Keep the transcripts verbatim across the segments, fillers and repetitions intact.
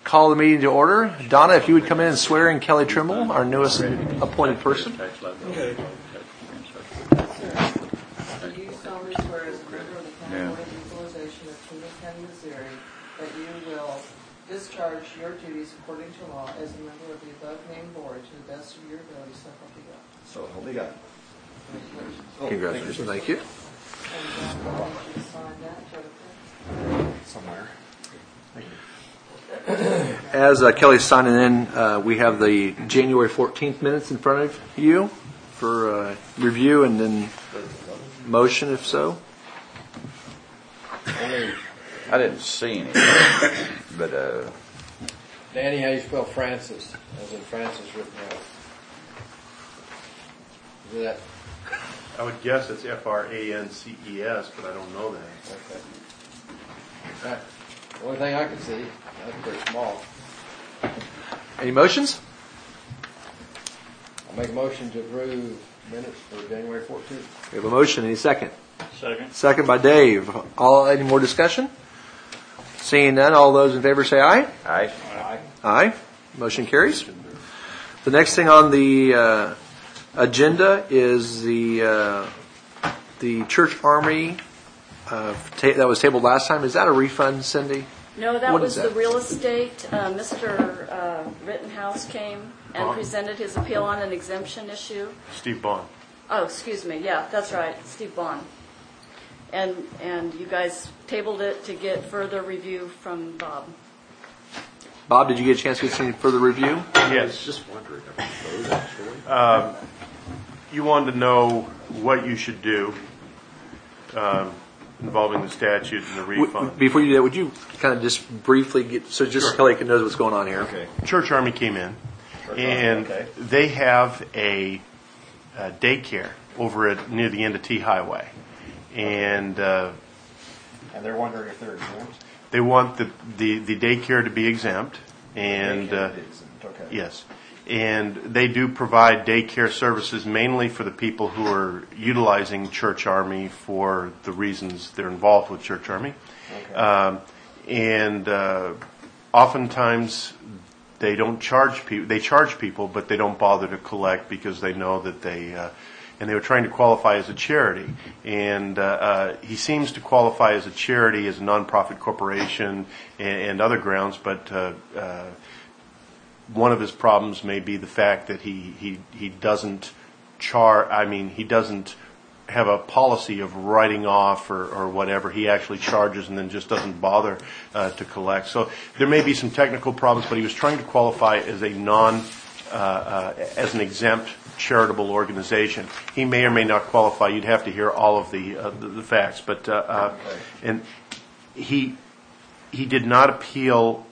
call the meeting to order. Donna, if you would come in and swear in Kelly Trimble, our newest appointed person. Do you solemnly swear as a member of the County Board of Equalization of Kingman County, Missouri, that you will discharge your duties according to law as a member of the above-named board to the best of your ability, so help you God? So help me God. Congratulations. Congratulations. Thank you. And uh, I want you to sign that, Jennifer. Somewhere. Thank you. As uh, Kelly's signing in, uh, we have the January fourteenth minutes in front of you for uh, review and then motion, if so. I didn't see any, but uh, Danny, how you spell Francis? As in Francis written out. Is that I would guess it's F R A N C E S, but I don't know that. okay? Right. The only thing I can see, that's pretty small. Any motions? I'll make a motion to approve minutes for January fourteenth. We have a motion. Any second? Second. Second by Dave. All any more discussion? Seeing none, all those in favor say aye. I Aye. Aye. Motion carries. The next thing on the uh, agenda is the uh, the church army uh, ta- that was tabled last time. Is that a refund, Cindy? No, that What was is the that? real estate. Uh, Mister Uh, Rittenhouse came and Huh? presented his appeal on an exemption issue. Steve Bond. Oh, excuse me. Yeah, that's right. Steve Bond. And and you guys tabled it to get further review from Bob. Bob, did you get a chance to get some further review? Yes. Just wondering about those actually. Um, you wanted to know what you should do um, involving the statute and the W- refund. Before you do that, would you kind of just briefly get, so just Sure. Kelly can know what's going on here? Okay. Church Army came in, and okay. they have a, a daycare over at near the end of T Highway, and uh, And they're wondering if they're exempt. they want the, the, the daycare to be exempt, and They uh, can be exempt, okay. yes, and they do provide daycare services mainly for the people who are utilizing Church Army for the reasons they're involved with Church Army, Okay. um, and uh, oftentimes they don't charge people. They charge people, but they don't bother to collect because they know that they. Uh, and they were trying to qualify as a charity, and uh, uh, he seems to qualify as a charity, as a nonprofit corporation, and, and other grounds. But uh, uh, one of his problems may be the fact that he he he doesn't char. I mean, he doesn't have a policy of writing off or, or whatever. He actually charges and then just doesn't bother uh, to collect. So there may be some technical problems, but he was trying to qualify as a non, uh, uh, as an exempt charitable organization. He may or may not qualify. You'd have to hear all of the uh, the, the facts, but uh, uh, and he he did not appeal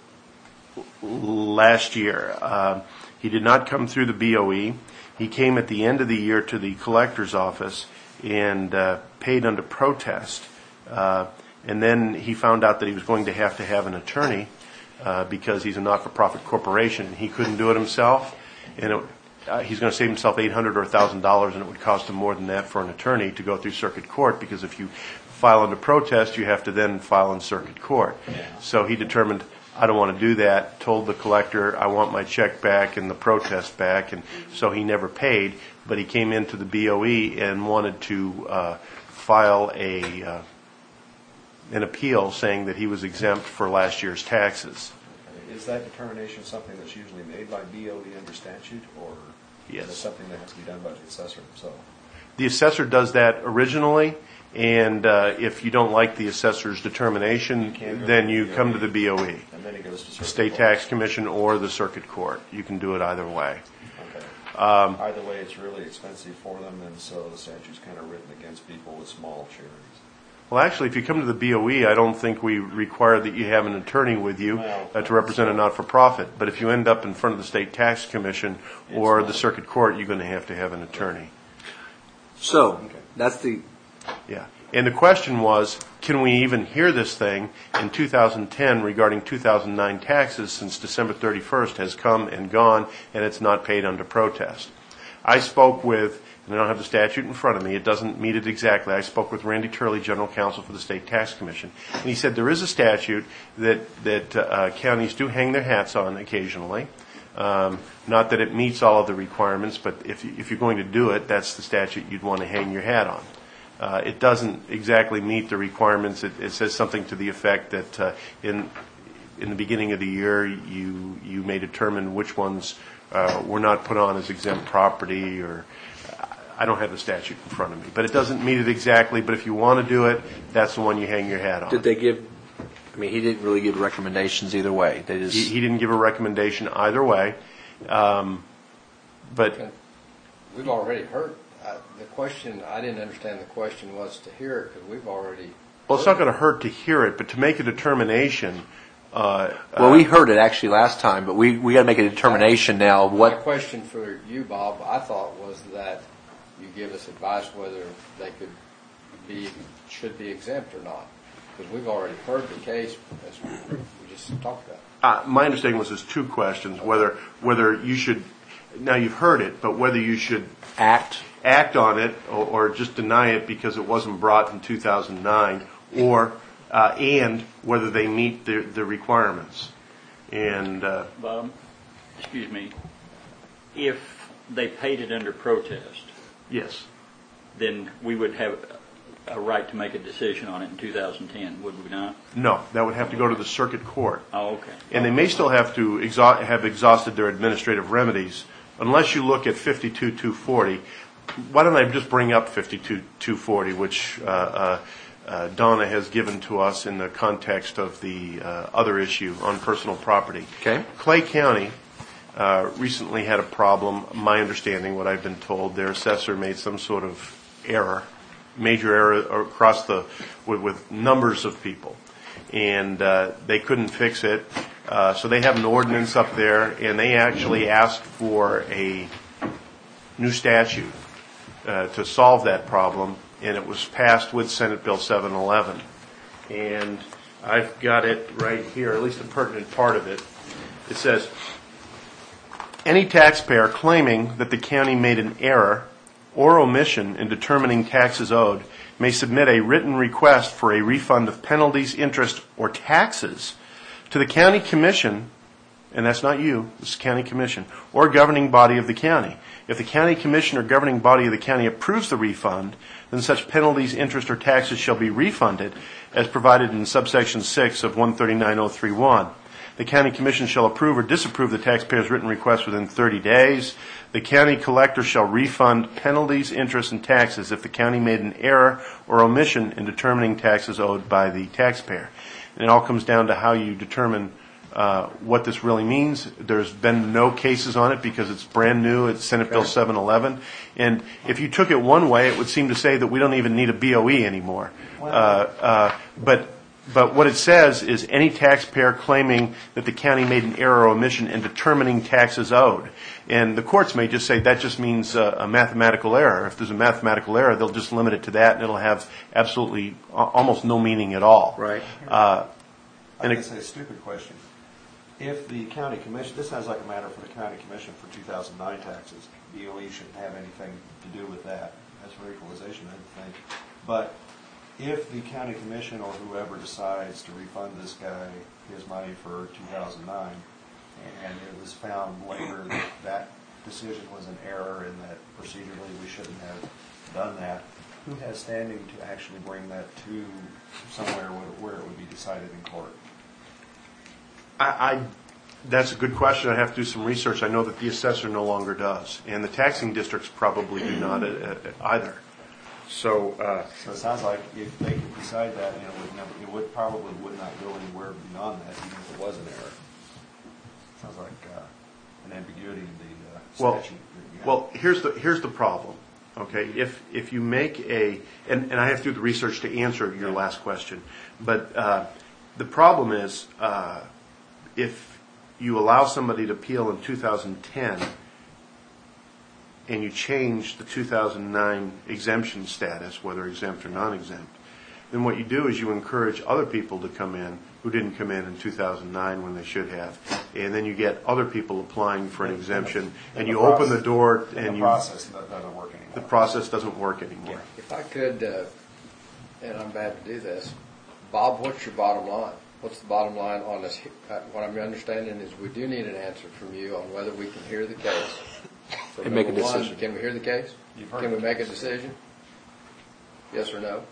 last year. Uh, he did not come through the B O E. He came at the end of the year to the collector's office and uh, paid under protest. Uh, and then he found out that he was going to have to have an attorney uh, because he's a not-for-profit corporation. He couldn't do it himself, and it, uh, he's going to save himself eight hundred dollars or one thousand dollars, and it would cost him more than that for an attorney to go through circuit court, because if you file under protest, you have to then file in circuit court. So he determined, I don't want to do that, told the collector, I want my check back and the protest back, and so he never paid, but he came into the B O E and wanted to uh, file a uh, an appeal saying that he was exempt for last year's taxes. Is that determination something that's usually made by B O E under statute, or Yes. is it something that has to be done by the assessor himself? The assessor does that originally, and uh, if you don't like the assessor's determination, can go then to you the come B O E. to the B O E. And then it goes to circuit State court. Tax Commission or the circuit court. You can do it either way. Okay. Um, Either way, it's really expensive for them, and so the statute's kind of written against people with small charities. Well, actually, if you come to the B O E, I don't think we require that you have an attorney with you Well, uh, to represent a not-for-profit. But if you end up in front of the State Tax Commission or the circuit court, you're going to have to have an attorney. So, that's the, Yeah. And the question was, can we even hear this thing in two thousand ten regarding two thousand nine taxes, since December thirty-first has come and gone and it's not paid under protest? I spoke with and I don't have the statute in front of me, it doesn't meet it exactly. I spoke with Randy Turley, General Counsel for the State Tax Commission, and he said there is a statute that, that uh, counties do hang their hats on occasionally. Um, not that it meets all of the requirements, but if, you, if you're going to do it, that's the statute you'd want to hang your hat on. Uh, it doesn't exactly meet the requirements. It, it says something to the effect that uh, in in the beginning of the year you you may determine which ones uh, were not put on as exempt property, or I don't have the statute in front of me, but it doesn't meet it exactly. But if you want to do it, that's the one you hang your hat on. Did they give? I mean, he didn't really give recommendations either way. They just He, he didn't give a recommendation either way, um, but Okay. We've already heard, uh, the question, I didn't understand the question was to hear it, because we've already. well, it's not going to hurt to hear it, but to make a determination. Uh, well, we uh, heard it actually last time, but we we got to make a determination now of My what. question for you, Bob, I thought was that you give us advice whether they could be, should be exempt or not. Because we've already heard the case, as we we just talked about. Uh, my understanding was there's two questions: whether whether you should, now you've heard it, but whether you should Act. act on it or, or just deny it because it wasn't brought in two thousand nine, or uh, and whether they meet the the requirements. And uh, Bob, excuse me, if they paid it under protest, yes, then we would have a right to make a decision on it in two thousand ten, would we not? no, that would have to go to the circuit court. Oh, okay. And they may still have to exhaust, have exhausted their administrative remedies, unless you look at fifty-two two forty. Why don't I just bring up fifty-two two forty, which uh, uh, uh, Donna has given to us in the context of the uh, other issue on personal property. Okay. Clay County uh, recently had a problem, my understanding, what I've been told, their assessor made some sort of error, major error across the, with, with numbers of people. And uh, they couldn't fix it. Uh, so they have an ordinance up there, and they actually asked for a new statute uh, to solve that problem, and it was passed with Senate Bill seven eleven. And I've got it right here, at least the pertinent part of it. It says, any taxpayer claiming that the county made an error or omission in determining taxes owed may submit a written request for a refund of penalties, interest, or taxes to the county commission, and that's not you, this is county commission, or governing body of the county. If the county commission or governing body of the county approves the refund, then such penalties, interest, or taxes shall be refunded as provided in subsection six of one thirty-nine oh three one. The county commission shall approve or disapprove the taxpayer's written request within thirty days. The county collector shall refund penalties, interest, and taxes if the county made an error or omission in determining taxes owed by the taxpayer. And it all comes down to how you determine uh, what this really means. There's been no cases on it because it's brand new. It's Senate Bill seven eleven. And if you took it one way, it would seem to say that we don't even need a B O E anymore. Uh, uh, but But what it says is any taxpayer claiming that the county made an error or omission in determining taxes owed. And the courts may just say that just means uh, a mathematical error. If there's a mathematical error, they'll just limit it to that, and it'll have absolutely uh, almost no meaning at all. Right. Uh, I and can it, say a stupid question. If the county commission, this sounds like a matter for the county commission for two thousand nine taxes. B O E shouldn't have anything to do with that. That's for equalization, I think. But if the county commission or whoever decides to refund this guy his money for two thousand nine, and it was found later that that decision was an error and that procedurally we shouldn't have done that, who has standing to actually bring that to somewhere where, where it would be decided in court? I, I, that's a good question. I have to do some research. I know that the assessor no longer does, and the taxing districts probably do not uh, uh, either. So, uh, So it sounds like if they could decide that, you know, it would, never, it would probably would not go anywhere beyond that, even if it was an error. Sounds like uh, an ambiguity in the uh, well, statute. well, here's the here's the problem. Okay, if if you make a and, and I have to do the research to answer your last question, but uh, the problem is uh, if you allow somebody to appeal in two thousand ten. And you change the two thousand nine exemption status, whether exempt or non-exempt, then what you do is you encourage other people to come in who didn't come in in two thousand nine when they should have, and then you get other people applying for an exemption, and you open the door and and the you. process doesn't work anymore. the process doesn't work anymore. If I could, uh, and I'm bad to do this, Bob, what's your bottom line? What's the bottom line on this? Uh, what I'm understanding is we do need an answer from you on whether we can hear the case. So And make a number one, decision. Can we hear the case? You've heard Can we the make a case. decision? Yes or no?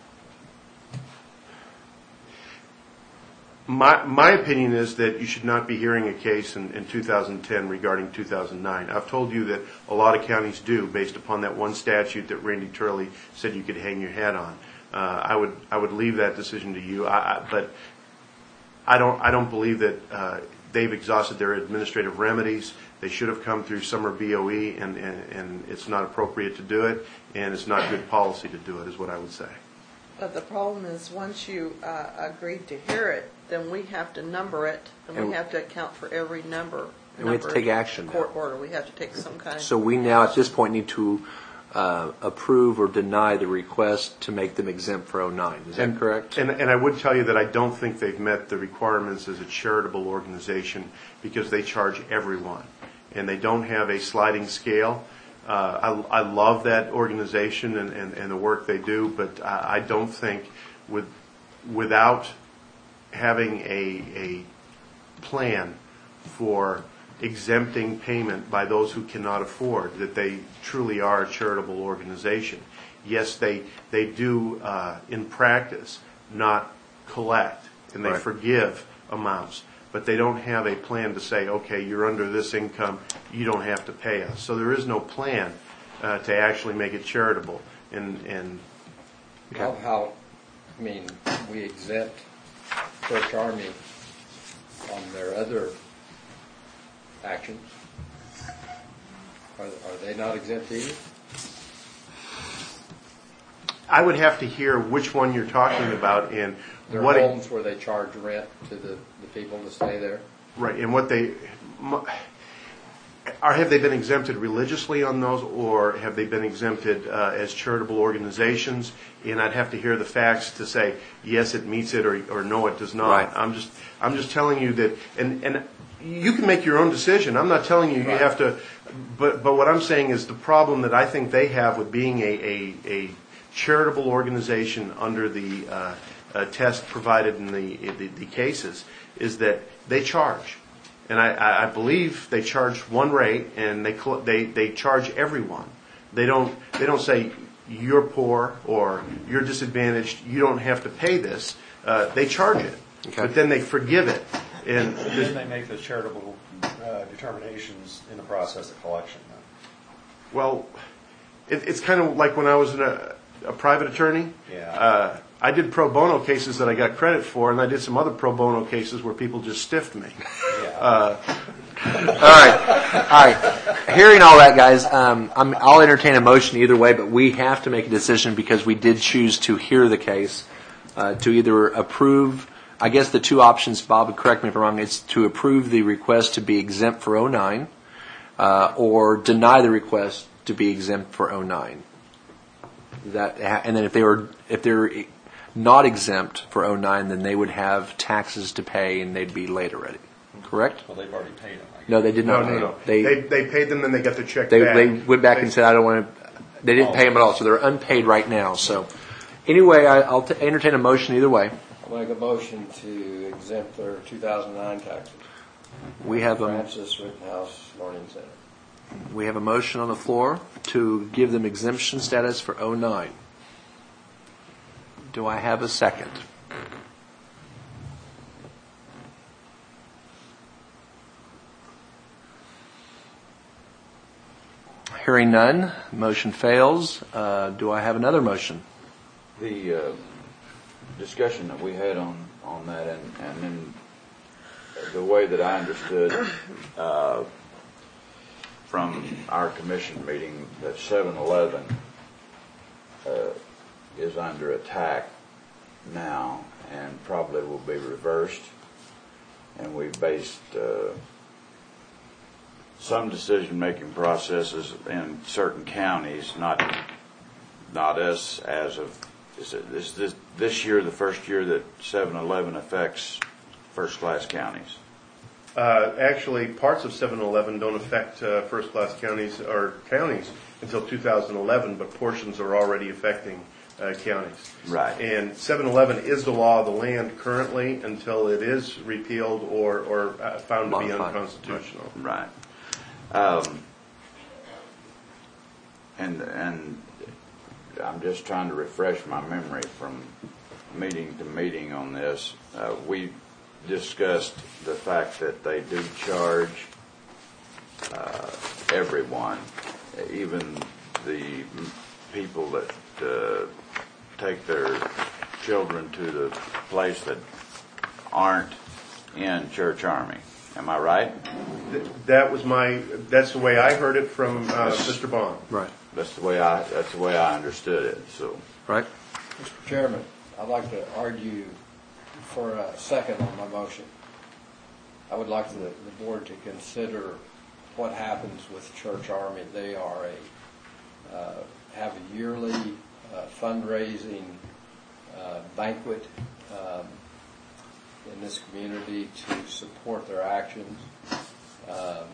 My, my opinion is that you should not be hearing a case in, in two thousand ten regarding two thousand nine. I've told you that a lot of counties do, based upon that one statute that Randy Turley said you could hang your hat on. Uh, I would I would leave that decision to you. I, I, but I don't I don't believe that uh, they've exhausted their administrative remedies. They should have come through summer B O E, and, and, and it's not appropriate to do it, and it's not good policy to do it, is what I would say. But the problem is, once you uh, agreed to hear it, then we have to number it, and And- we have to account for every number. And we have to number take action now. Court order, we have to take some kind of. So we now, at this point, need to uh, approve or deny the request to make them exempt for oh nine. Is that And- correct? And, and I would tell you that I don't think they've met the requirements as a charitable organization because they charge everyone. And they don't have a sliding scale. Uh, I, I love that organization and, and, and the work they do, but I, I don't think with, without having a, a plan for exempting payment by those who cannot afford, that they truly are a charitable organization. Yes, they, they do, uh, in practice, not collect, and they Right. forgive amounts, but they don't have a plan to say, okay, you're under this income, you don't have to pay us. So there is no plan uh, to actually make it charitable. And, and How, how, I mean, we exempt Church Army on their other actions. Are, are they not exempt either? I would have to hear which one you're talking about and Their what. homes where they charge rent to the, the people to stay there? Right, and what they, are, have they been exempted religiously on those, or have they been exempted uh, as charitable organizations? And I'd have to hear the facts to say, yes, it meets it, or, or no, it does not. Right. I'm just, I'm just telling you that, and, and you can make your own decision. I'm not telling you you Right. have to, but, but what I'm saying is the problem that I think they have with being a, a, a charitable organization under the uh, uh, test provided in the, the, the cases is that they charge. And I, I believe they charge one rate, and they cl- they they charge everyone. They don't they don't say you're poor or you're disadvantaged. You don't have to pay this. Uh, they charge it, Okay. but then they forgive it. And Then they make the charitable uh, determinations in the process of collection. Then. well, it, it's kind of like when I was in a, a private attorney. Yeah. Uh, I did pro bono cases that I got credit for, and I did some other pro bono cases where people just stiffed me. Yeah. Uh, All right, all right. Hearing all that, guys, um, I'm, I'll entertain a motion either way, but we have to make a decision because we did choose to hear the case, uh, to either approve. I guess the two options, Bob, correct me if I'm wrong, it's to approve the request to be exempt for oh nine, uh, or deny the request to be exempt for oh nine. That, and then if they were, if they're not exempt for oh nine, then they would have taxes to pay and they'd be late already. Correct? Well, they've already paid them. I guess. No, they did no, not. no, no. They, They they paid them, then they got their check they, back. they went back and said, I don't want to, they didn't pay them at all, so they're unpaid right now. So anyway, I, I'll t- entertain a motion either way. I'll make a motion to exempt their two thousand nine taxes. We have a, Francis Rittenhouse Learning Center. we have a motion on the floor to give them exemption status for oh nine. Do I have a second? Hearing none, motion fails. Uh, do I have another motion? The uh, discussion that we had on, on that, and, and then the way that I understood uh, from our commission meeting that seven eleven uh, is under attack now and probably will be reversed. And we based uh, some decision-making processes in certain counties, not not us as of is it this this this year the first year that seven eleven affects first-class counties. Uh, actually, parts of seven eleven don't affect uh, first-class counties or counties until two thousand eleven, but portions are already affecting uh, counties. Right. And seven eleven is the law of the land currently until it is repealed or, or uh, found to be Modified. unconstitutional. Right. Um, and and I'm just trying to refresh my memory from meeting to meeting on this. Uh, we discussed the fact that they do charge uh, everyone, even the people that uh, take their children to the place that aren't in Church Army. Am I right? Th- That was my, that's the way I heard it from uh, Mister Bond. Right. That's the way I. That's the way I understood it. So. Right. Mister Chairman, I'd like to argue for a second on my motion. I would like the, the board to consider what happens with Church Army. They are a, uh, have a yearly uh, fundraising uh, banquet um, in this community to support their actions. Um,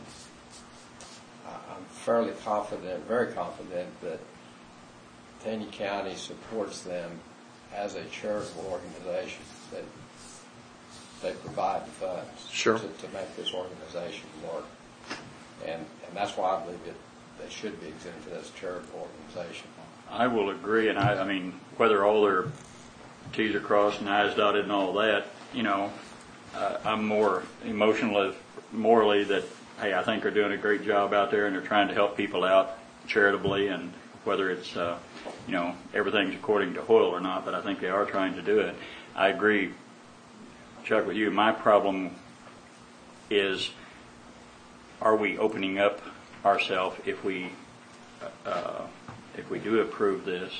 I- I'm fairly confident, very confident that Taney County supports them as a charitable organization, that they provide the funds Sure. to, to make this organization work. And, and that's why I believe it, they should be exempted as a charitable organization. I will agree, and I, I mean, whether all their T's are crossed and I's dotted and all that, you know, uh, I'm more emotional, morally that, hey, I think they're doing a great job out there and they're trying to help people out charitably, and whether it's, uh, you know, everything's according to Hoyle or not, but I think they are trying to do it. I agree, Chuck, with you. My problem is, are we opening up ourselves if we uh, if we do approve this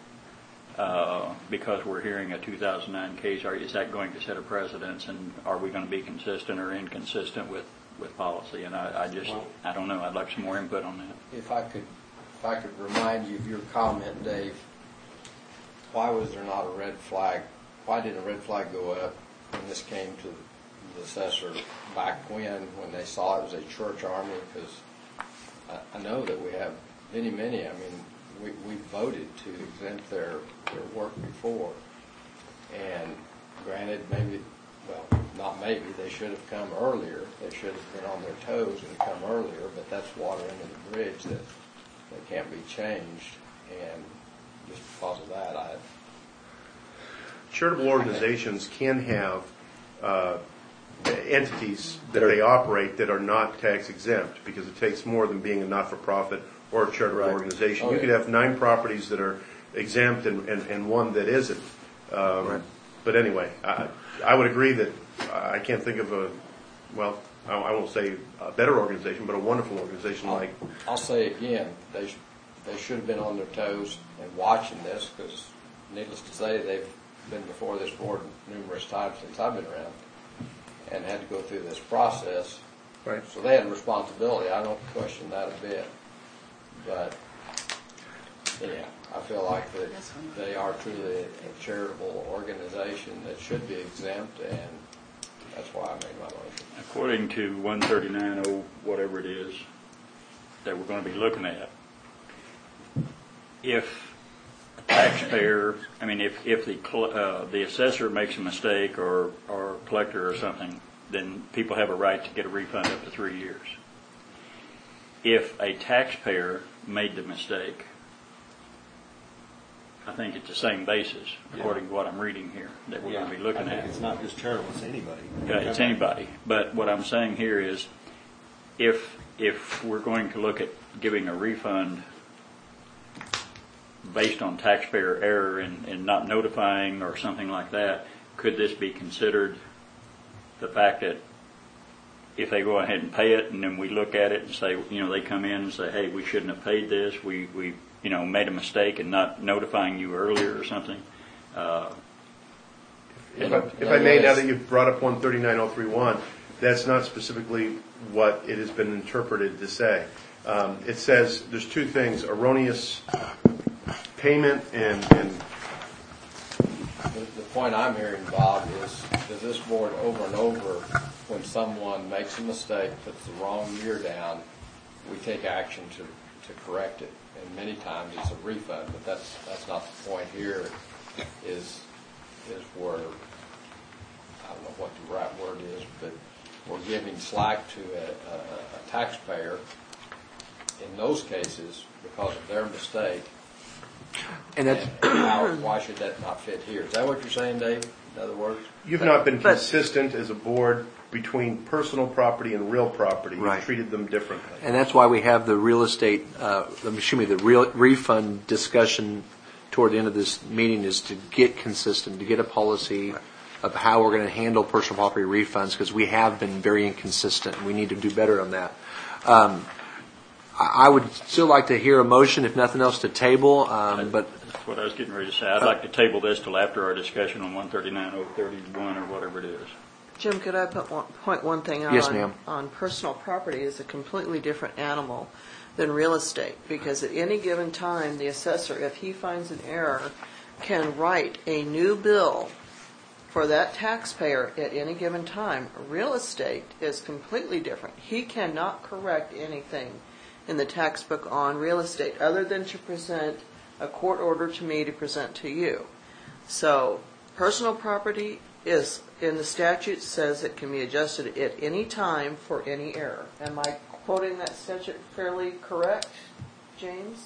uh, because we're hearing a two thousand nine case? Are, is that going to set a precedence, and are we going to be consistent or inconsistent with, with policy? And I, I just Well, I don't know. I'd like some more input on that. If I could, if I could remind you of your comment, Dave, why was there not a red flag? Why didn't a red flag go up when this came to the assessor back when, when they saw it was a church army? Because I, I know that we have many, many, I mean, we, we voted to exempt their, their work before. And granted, maybe, well, not maybe, they should have come earlier. They should have been on their toes and come earlier, but that's water under the bridge that, that can't be changed. And just because of that, I... Charitable organizations can have uh, entities that they operate that are not tax exempt, because it takes more than being a not-for-profit or a charitable Right. organization. Oh, You yeah. could have nine properties that are exempt and, and, and one that isn't. Um, Right. But anyway, I, I would agree that I can't think of a, well, I, I won't say a better organization, but a wonderful organization I'll, like, I'll say again, they sh- they should have been on their toes and watching this, because needless to say, they've been before this board numerous times since I've been around and had to go through this process. right. So they had a responsibility. I don't question that a bit. But, yeah, I feel like that they are truly a charitable organization that should be exempt, and that's why I made my motion. According to one thirty-nine oh whatever it is that we're going to be looking at, if a taxpayer, I mean, if, if the cl- uh, the assessor makes a mistake, or, or collector or something, then people have a right to get a refund up to three years. If a taxpayer made the mistake, I think it's the same basis, according to what I'm reading here, that we're going to be looking I think at. it's not just charitable, it's anybody. Yeah, it's anybody. But what I'm saying here is, if if we're going to look at giving a refund based on taxpayer error and, and not notifying or something like that, could this be considered the fact that if they go ahead and pay it, and then we look at it and say, you know, they come in and say, hey, we shouldn't have paid this, we, we you know, made a mistake in not notifying you earlier or something. Uh, If I, if I may, now that you've brought up one thirty-nine oh three one, that's not specifically what it has been interpreted to say. Um, it says there's two things: erroneous payment and, and The, the point I'm hearing, Bob, is does this board over and over, when someone makes a mistake, puts the wrong year down, we take action to, to correct it. And many times it's a refund, but that's, that's not the point here, is, is where, I don't know what the right word is, but we're giving slack to a, a, a taxpayer in those cases because of their mistake. And that's, And how, why should that not fit here? Is that what you're saying, Dave? In other words? You've not been But- consistent as a board between personal property and real property. Right. You've treated them differently. and that's why we have the real estate, uh, excuse me, the real refund discussion toward the end of this meeting is to get consistent, to get a policy of how we're going to handle personal property refunds, because we have been very inconsistent, and we need to do better on that. Um, I I would still like to hear a motion, if nothing else, to table, um, but That's what I was getting ready to say. I'd like to table this till after our discussion on one thirty-nine oh thirty-one or whatever it is. Jim, could I put one, point one thing out? Yes, on- ma'am. On personal property is a completely different animal than real estate, because at any given time, the assessor, if he finds an error, can write a new bill for that taxpayer at any given time. Real estate is completely different. He cannot correct anything in the tax book on real estate other than to present a court order to me to present to you. So personal property is, in the statute, says it can be adjusted at any time for any error. Am I quoting that statute fairly correct, James?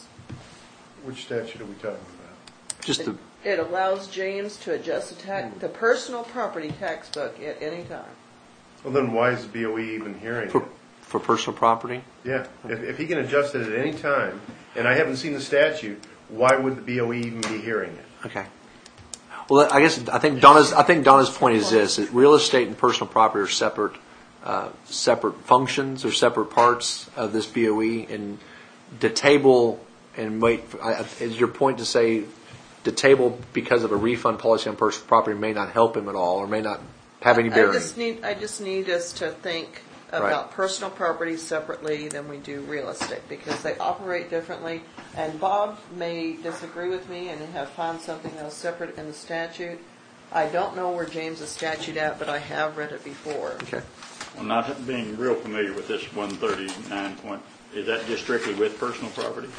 Which statute are we talking about? just the, It allows James to adjust the tax, the personal property tax book at any time. Well, then why is the B O E even hearing for, it? for personal property. Yeah, if, if he can adjust it at any time, and I haven't seen the statute, why would the B O E even be hearing it? Okay. Well, I guess, I think Donna's, I think Donna's point is this, that real estate and personal property are separate, uh, separate functions or separate parts of this B O E, and to table and wait, for- I- I- is your point to say the table because of a refund policy on personal property may not help him at all, or may not have any I bearing? just need, I just need us to think about personal property separately than we do real estate, because they operate differently. And Bob may disagree with me and have found something else separate in the statute. I don't know where James' statute at, but I have read it before. Okay. Well, not being real familiar with this one thirty-nine point, is that just strictly with personal property?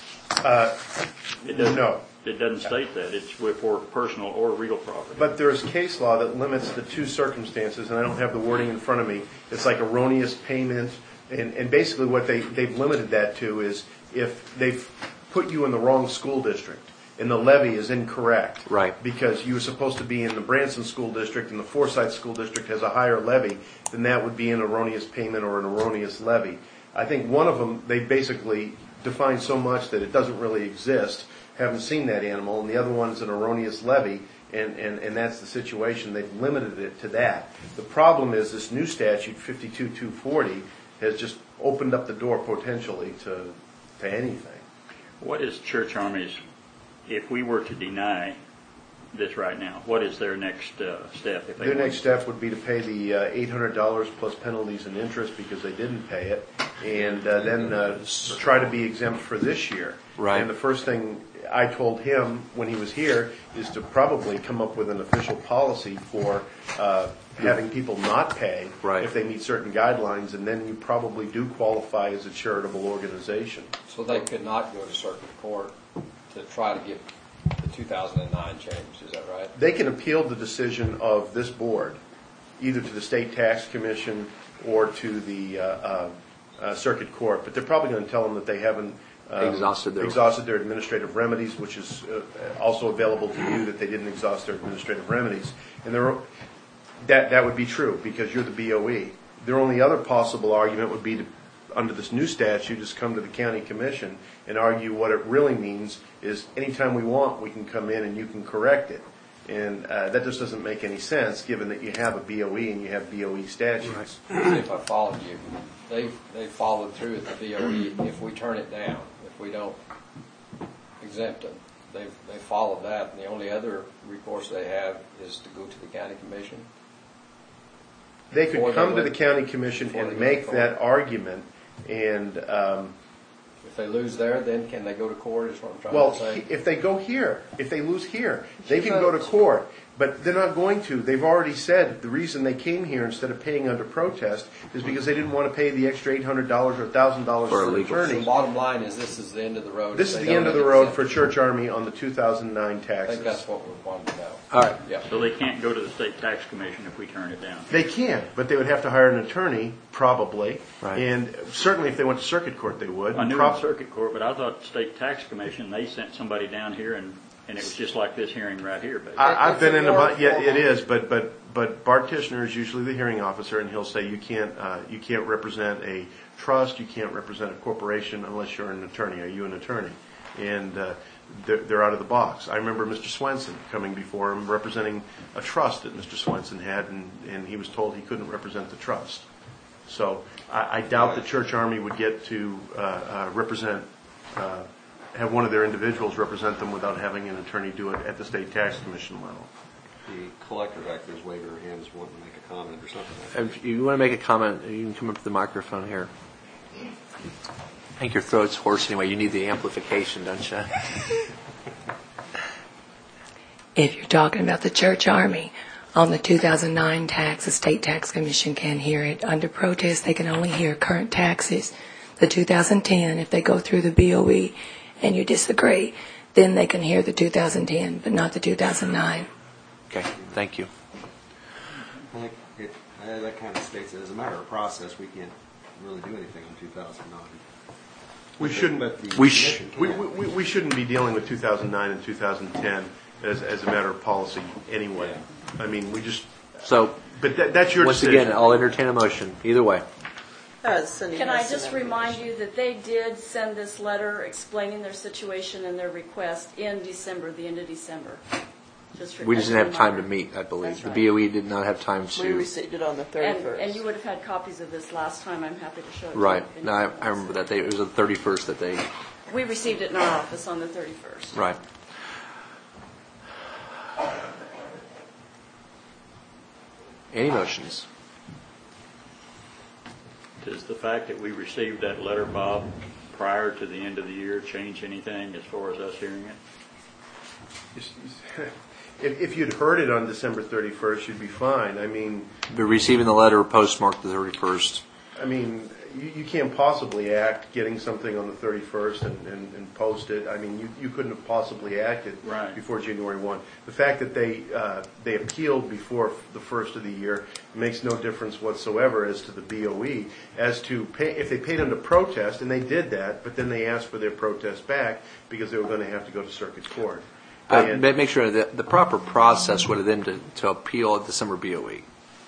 Uh, It doesn't- no. It doesn't state that. It's with for personal or real property. But there's case law that limits the two circumstances, and I don't have the wording in front of me. It's like erroneous payment, and, and basically what they, they've limited that to is if they've put you in the wrong school district and the levy is incorrect. Right. Because you were supposed to be in the Branson School District and the Forsyth School District has a higher levy, then that would be an erroneous payment or an erroneous levy. I think one of them, they basically define so much that it doesn't really exist. Haven't seen that animal, and the other one is an erroneous levy, and, and, and that's the situation. They've limited it to that. The problem is this new statute, fifty-two two forty, has just opened up the door potentially to, to anything. What is Church Army's, if we were to deny this right now, what is their next uh, step? If they Their want- next step would be to pay the uh, eight hundred dollars plus penalties and interest because they didn't pay it, and uh, then uh, try to be exempt for this year. Right. And the first thing I told him when he was here is to probably come up with an official policy for uh, having people not pay Right. if they meet certain guidelines, and then you probably do qualify as a charitable organization. So they could not go to circuit court to try to get the two thousand nine changed, is that right? They can appeal the decision of this board, either to the State Tax Commission or to the uh, uh, uh, circuit court, but they're probably going to tell them that they haven't um, Exhausted their- exhausted their administrative remedies, which is uh, also available to you, that they didn't exhaust their administrative remedies. And there, that, that would be true, because you're the B O E. Their only other possible argument would be to, under this new statute, just come to the county commission and argue what it really means is anytime we want, we can come in and you can correct it. And uh, that just doesn't make any sense, given that you have a B O E and you have B O E statutes. If I followed you, they, they followed through with the B O E if we turn it down, if we don't exempt them. They've, they followed that, and the only other recourse they have is to go to the county commission. They Before could they come to the went- county commission before they and go to make court. that argument, and, um, If they lose there, then can they go to court, is what I'm trying well, to say? if they go here, if they lose here, they can go to court. But they're not going to. They've already said the reason they came here instead of paying under protest is because they didn't want to pay the extra eight hundred dollars or one thousand dollars For for a an legal- The attorney. bottom line is this is the end of the road. This is They the don't end of the have road exempt. for Church Army on the two thousand nine I think taxes. that's what we wanted to know. All right. Yeah. So they can't go to the state tax commission if we turn it down. They can, but they would have to hire an attorney, probably. Right. And certainly if they went to circuit court, they would. I knew Prob- in circuit court, but I thought the state tax commission, they sent somebody down here and, and it was just like this hearing right here, basically. I, I've It's been a in a, more bu- yeah, it formal- is, but, but, but Bart Tishner is usually the hearing officer, and he'll say you can't, uh, you can't represent a trust, you can't represent a corporation unless you're an attorney. Are you an attorney? And, uh, they're, they're out of the box. I remember Mister Swenson coming before him representing a trust that Mister Swenson had, and, and he was told he couldn't represent the trust. So I, I doubt the Church Army would get to, uh, uh, represent, uh, have one of their individuals represent them without having an attorney do it at the state tax commission level. The collector back there's waving her hands, wanting to make a comment or something. If you want to make a comment, you can come up to the microphone here. I think your throat's hoarse anyway. You need the amplification, don't you? If you're talking about the Church Army, on the two thousand nine tax, the State Tax Commission can't hear it. Under protest, they can only hear current taxes. The two thousand ten, if they go through the B O E and you disagree, then they can hear the two thousand ten, but not the two thousand nine. Okay, thank you. I think it, uh, that kind of states that as a matter of process, we can't really do anything in two thousand nine. We shouldn't, But the we sh- commission we, can. we, we shouldn't be dealing with two thousand nine and two thousand ten as, as a matter of policy anyway. I mean, we just, So, but that, that's your once decision. again, I'll entertain a motion. Either way. Uh, Cindy Can has I some just remind information. you that they did send this letter explaining their situation and their request in December, the end of December? Just for- We just as a didn't have time to reminder. meet, I believe. That's The right. B O E did not have time We to. received it on the And, thirty-first. and you would have had copies of this last time. I'm happy to show it to you. Right. if No, I, anyone I wants remember it. that. They, it was the thirty-first that they. We received it in our office on the thirty-first. Right. Any motions? Does the fact that we received that letter, Bob, prior to the end of the year change anything as far as us hearing it? If, if you'd heard it on December thirty-first, you'd be fine. I mean, But receiving the letter postmarked the thirty-first. I mean, you, you can't possibly act getting something on the thirty-first and, and, and post it. I mean, you, you couldn't have possibly acted Right. before January first. The fact that they, uh, they appealed before the first of the year makes no difference whatsoever as to the B O E. As to pay, if they paid under protest, and they did that, but then they asked for their protest back because they were going to have to go to circuit court. Uh, And- ma- make sure that the proper process would have been to, to appeal at the summer B O E.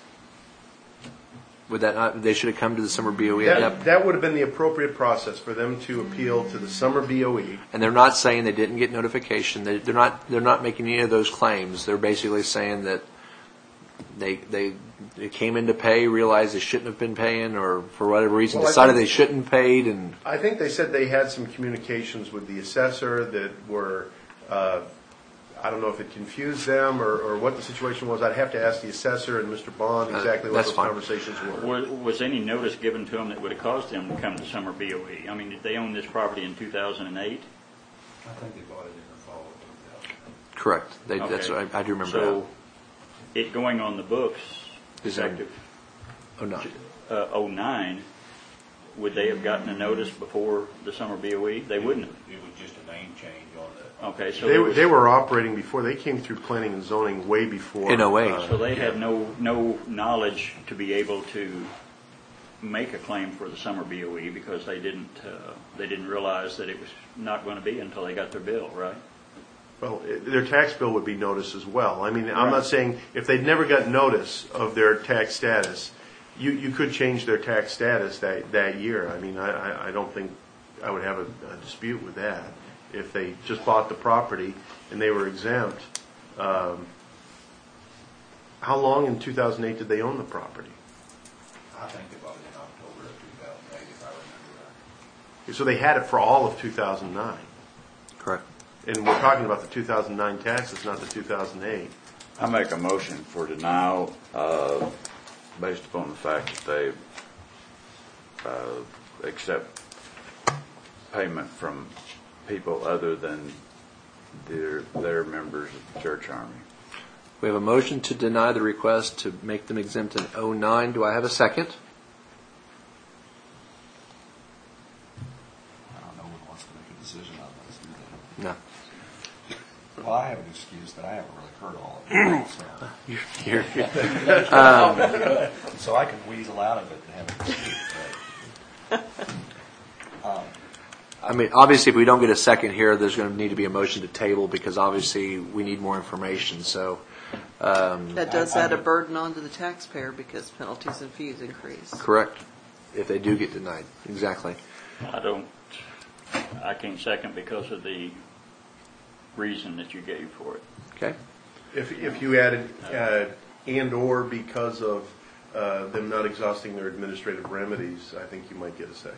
Would that not, they should have come to the summer B O E at That, that, that would have been the appropriate process for them to appeal to the summer B O E. and they're not saying they didn't get notification. They, they're not, they're not making any of those claims. They're basically saying that they, they, they came in to pay, realized they shouldn't have been paying, or for whatever reason Well, I decided think- they shouldn't have paid, and I think they said they had some communications with the assessor that were, uh, I don't know if it confused them or, or what the situation was. I'd have to ask the assessor and Mister Bond exactly Uh, what that's those fine. conversations were. Was, was any notice given to them that would have caused them to come to summer B O E? I mean, did they own this property in two thousand eight? I think they bought it in the fall of two thousand. correct. They, that's Okay. I, I do remember So, it going on the books, Is that- effective that. Oh no. uh, oh nine, would they have gotten a notice before the summer B O E? They wouldn't have. It was just a name change on the. Okay, so They, there were- was- they were operating before, they came through planning and zoning way before. In oh eight. uh, So they had no, no knowledge to be able to make a claim for the summer B O E because they didn't, uh, they didn't realize that it was not going to be until they got their bill, right? Well, it- their tax bill would be notice as well. I mean, I'm Right. not saying, if they'd never got notice of their tax status, you, you could change their tax status that, that year. I mean, I, I- I don't think I would have a, a dispute with that. If they just bought the property and they were exempt, um, how long in two thousand eight did they own the property? I think they bought it in October of two thousand eight, if I remember right. So they had it for all of two thousand nine. Correct. And we're talking about the two thousand nine taxes, not the two thousand eight. I make a motion for denial, uh, based upon the fact that they, uh, accept payment from people other than their, their members of the church army. We have a motion to deny the request to make them exempt in oh nine. Do I have a second? I don't know who wants to make a decision on this, do they? No. Well, I have an excuse that I haven't really heard all of it, so. You're, you're, um, So I can weasel out of it and have an excuse, right? Um, I mean, obviously, if we don't get a second here, there's going to need to be a motion to table because obviously we need more information. So, um, That does add a burden onto the taxpayer because penalties and fees increase. correct. If they do get denied, exactly. I don't, I can't second because of the reason that you gave for it. Okay. If, if you added uh, and/or because of uh, them not exhausting their administrative remedies, I think you might get a second.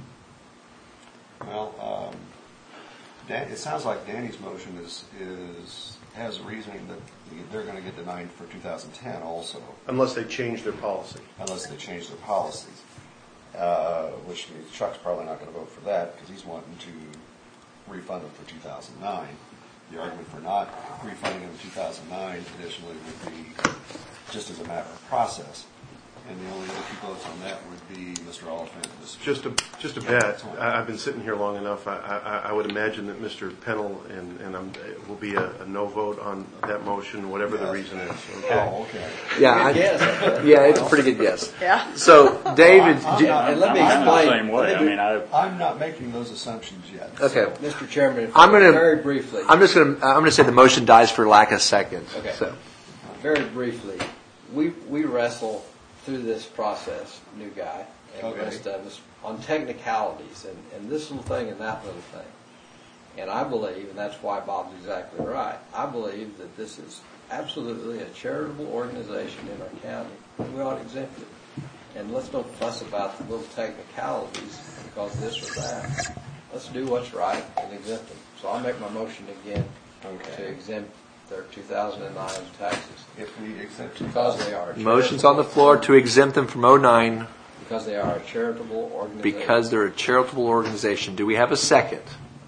Well, um, Dan, it sounds like Danny's motion is, is, has reasoning that they're going to get denied for two thousand ten also, Unless they change their policy. unless they change their policies. Uh, which means Chuck's probably not going to vote for that because he's wanting to refund them for two thousand nine. The argument for not refunding them in two thousand nine additionally would be just as a matter of process. And the only other two votes on that would be Mister Oliphant and Mister Just a just a bet. I, I've been sitting here long enough. I, I, I would imagine that Mister Pennell and and I'm, it will be a, a no vote on that motion, whatever the Yes. reason is. Okay. Oh, okay. Yeah. I, yeah, it's a pretty good guess. Yeah. So, David, I'm do- not- And let me I'm the explain. same way. I mean, I, I'm not making those assumptions yet. okay. Mister Chairman, if- I'm gonna- very briefly. I'm just going to I'm going to say the motion dies for lack of second. Okay. So, Very briefly, we, we wrestle through this process, new guy, and the Okay. rest of us, on technicalities, and, and this little thing and that little thing. And I believe, and that's why Bob's exactly right, I believe that this is absolutely a charitable organization in our county. We ought to exempt it. And let's don't fuss about the little technicalities because this or that. Let's do what's right and exempt them. So I'll make my motion again Okay. to exempt their two thousand nine taxes. If we accept Because they are a motion's on the floor to exempt them from oh nine because they are a charitable organization. because they're a charitable organization. Do we have a second?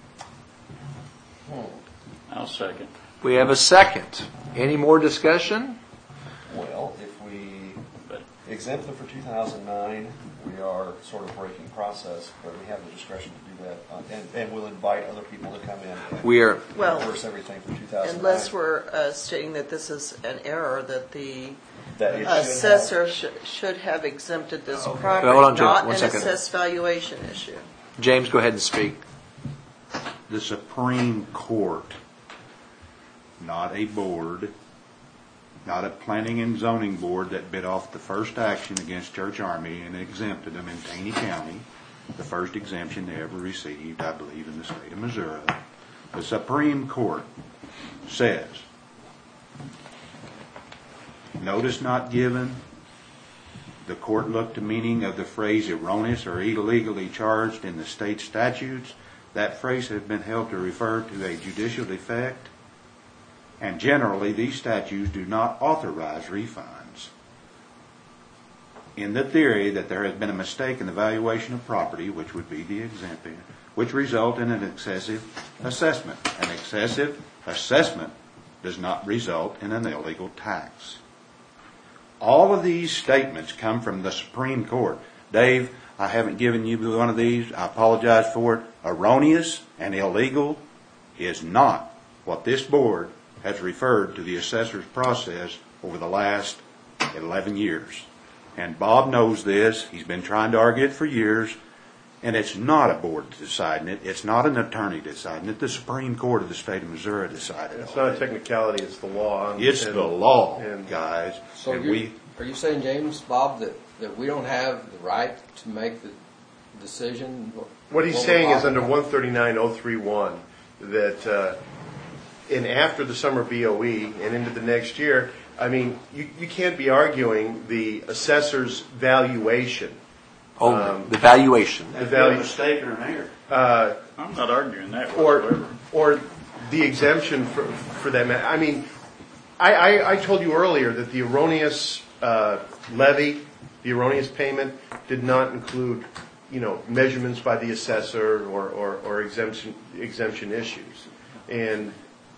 I'll second. We have a second. Any more discussion? Well, if we But exempt them for two thousand nine, we are sort of breaking process, but we have the discretion to do that. uh, And, and we'll invite other people to come in and We are. Well, reverse everything for two thousand nine. Unless we're uh, stating that this is an error, that the That it should have- assessor sh- should have exempted this property, Hold on, Joe. not One an second. assessed valuation issue. James, go ahead and speak. The Supreme Court, not a board, not a planning and zoning board that bit off the first action against Church Army and exempted them in Taney County, the first exemption they ever received, I believe, in the state of Missouri. The Supreme Court says, notice not given, the court looked to meaning of the phrase erroneous or illegally charged in the state statutes. That phrase has been held to refer to a judicial defect, and generally these statutes do not authorize refunds. In the theory that there has been a mistake in the valuation of property, which would be the exemption, which result in an excessive assessment. An excessive assessment does not result in an illegal tax. All of these statements come from the Supreme Court. Dave, I haven't given you one of these. I apologize for it. Erroneous and illegal is not what this board has referred to the assessor's process over the last eleven years. And Bob knows this. He's been trying to argue it for years. And it's not a board deciding it. It's not an attorney deciding it. The Supreme Court of the state of Missouri decided it. It's not a technicality, it's the law. And- It's and- the law, and- guys. So And you, we, are you saying, James, Bob, that, that we don't have the right to make the decision? What he's we're saying is talking under about? one thirty-nine oh three one, that uh, in after the summer B O E and into the next year, I mean, you, you can't be arguing the assessor's valuation. Only Um, the valuation. The value, mistake or an error. uh, I'm not arguing that or whatsoever. or the exemption for for them. I mean, I, I, I told you earlier that the erroneous uh, levy, the erroneous payment, did not include, you know, measurements by the assessor or, or, or exemption exemption issues, and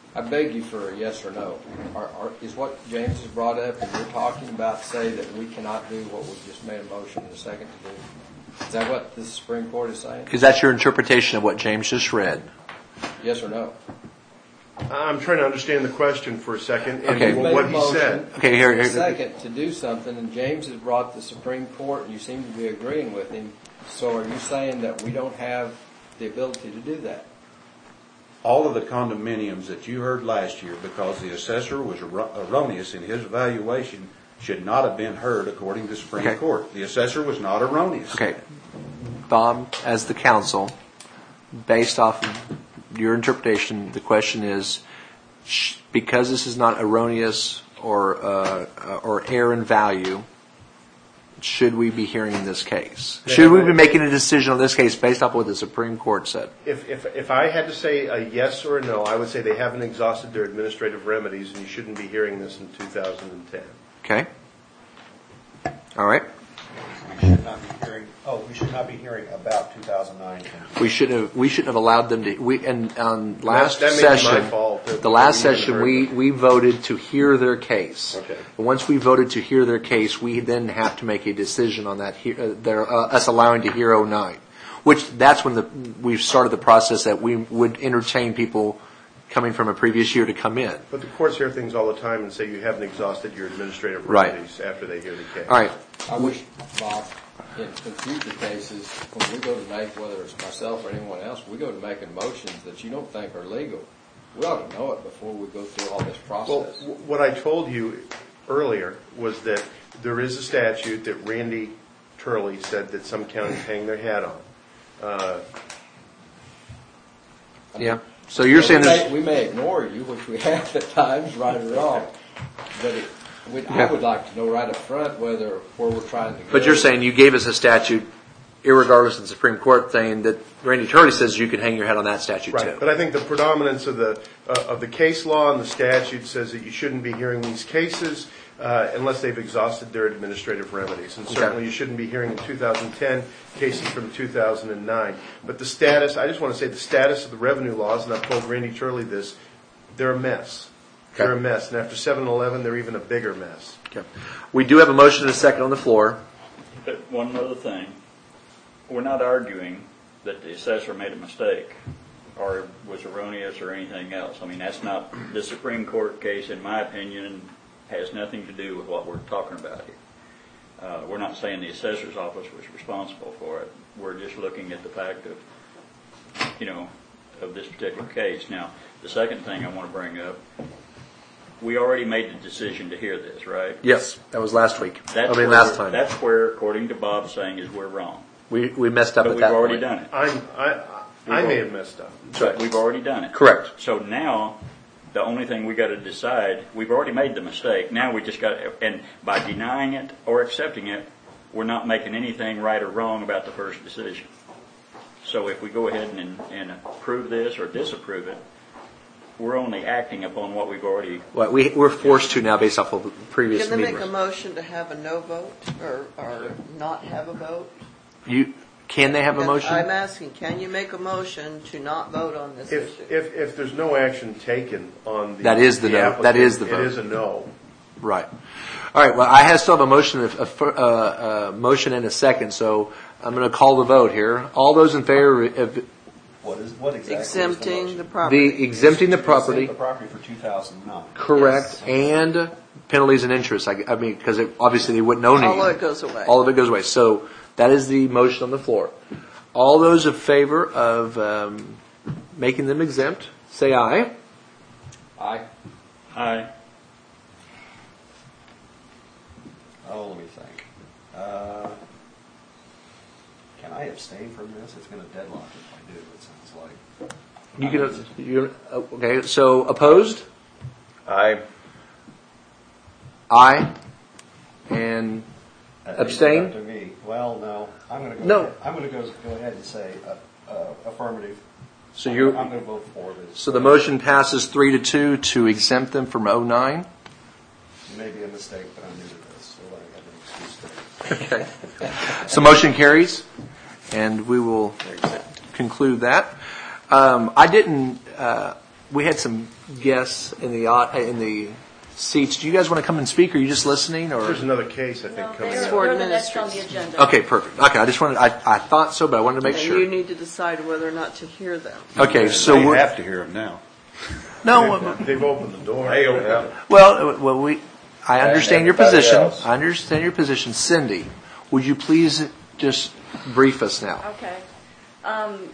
I beg you for a yes or no. Are, are, is what James has brought up and you're talking about say that we cannot do what we just made a motion in a second to do? Is that what the Supreme Court is saying? Is that your interpretation of what James just read? Yes or no? I'm trying to understand the question for a second and Okay. what he Made a said. motion Okay, here- in a here- second to do something, and James has brought the Supreme Court, and you seem to be agreeing with him. So are you saying that we don't have the ability to do that? All of the condominiums that you heard last year, because the assessor was erro- erroneous in his evaluation, should not have been heard according to the Supreme Okay. Court. The assessor was not erroneous. Okay. Bob, as the counsel, based off of your interpretation, the question is, sh- because this is not erroneous or uh, uh, or error in value, should we be hearing this case? Should we be making a decision on this case based off what the Supreme Court said? If, if, if I had to say a yes or a no, I would say they haven't exhausted their administrative remedies and you shouldn't be hearing this in two thousand ten. Okay. All right. We should not be hearing, oh, we should not be hearing about two thousand nine. We shouldn't have. We shouldn't have allowed them to. We and on last that may be my session, fault that the last we haven't session, heard we them. we voted to hear their case. Okay. And once we voted to hear their case, we then have to make a decision on that. he- Uh, their, uh, us allowing to hear oh nine, which that's when the we've started the process that we would entertain people coming from a previous year to come in. But the courts hear things all the time and say you haven't exhausted your administrative Right. remedies after they hear the case. All right. I wish, Bob, in, in future cases, when we go to make, whether it's myself or anyone else, we go to making motions that you don't think are legal. We ought to know it before we go through all this Well, process. w- what I told you earlier was that there is a statute that Randy Turley said that some counties hang their hat on. Uh, Yeah. So you're saying we may, there's. we may ignore you, which we have at times, right or wrong. But it, we, I Yeah. would like to know right up front whether where we're trying to go. But you're saying you gave us a statute, irregardless of the Supreme Court, saying that Randy Turley says you can hang your head on that statute too. Right, but I think the predominance of the, uh, of the case law and the statute says that you shouldn't be hearing these cases uh, unless they've exhausted their administrative remedies. And certainly you shouldn't be hearing in two thousand ten cases from two thousand nine. But the status, I just want to say the status of the revenue laws, and I've told Randy Turley this, they're a mess. They're a mess. And after seven eleven, they're even a bigger mess. Okay. We do have a motion and a second on the floor. But one other thing, we're not arguing that the assessor made a mistake or was erroneous or anything else. I mean, that's not, the Supreme Court case, in my opinion, has nothing to do with what we're talking about here. Uh, we're not saying the assessor's office was responsible for it. We're just looking at the fact of, you know, of this particular case. Now, the second thing I want to bring up, we already made the decision to hear this, right? Yes, that was last week. That's I mean, where, last time. That's where, according to Bob saying, is we're wrong. We we messed up But at we've that already point. done it. I'm, I, I may have messed up. But we've already done it. Correct. So now, the only thing we got to decide, we've already made the mistake. Now we just got, and by denying it or accepting it, we're not making anything right or wrong about the first decision. So if we go ahead and, and approve this or disapprove it, we're only acting upon what we've already. Well, we we're forced to now based off of the previous Can they make meeting. a motion to have a no vote or, or not have a vote? You can they have a And motion? I'm asking, can you make a motion to not vote on this If, issue? if, if there's no action taken on the. That is the no- that is the vote. It is a no. Right. All right. Well, I have still have a motion, a, a, a motion and a second. So I'm going to call the vote here. All those in favor of What is, what exactly is the Exempting motion? the property. the exempting the To exempt property, the property for two thousand nine. correct, and penalties and interest. I, I mean, because obviously they wouldn't own All it. of it goes away. All of it goes away. So that is the motion on the floor. All those in favor of um, making them exempt, say aye. I, Aye. Oh, let me think. Uh, Can I abstain from this? It's going to deadlock if I do, it sounds like. You can. You okay? So opposed? I, Aye. And That leaves it Abstain? up to me. Well, no, I'm going to go. No. ahead- I'm going to go, go ahead and say uh, uh, affirmative. so you. I'm going to vote for this. So the motion passes three to two to exempt them from oh nine. It may be a mistake, but I'm new to this, so I have an excuse for it. Okay. So motion carries, and we will conclude that. Um, I didn't. Uh, we had some guests in the au- in the seats. Do you guys want to come and speak, or are you just listening? Or There's another case, I think, No, coming they're, up. For they're the next on the administrators. agenda. okay, perfect. Okay, I just wanted. I, I thought so, but I wanted to make And sure. you need to decide whether or not to hear them. Okay, so They we're, have to hear them now. no. They've opened the door. Well, well, we. I understand your everybody position. else. I understand your position, Cindy. Would you please just brief us now? Okay. Um,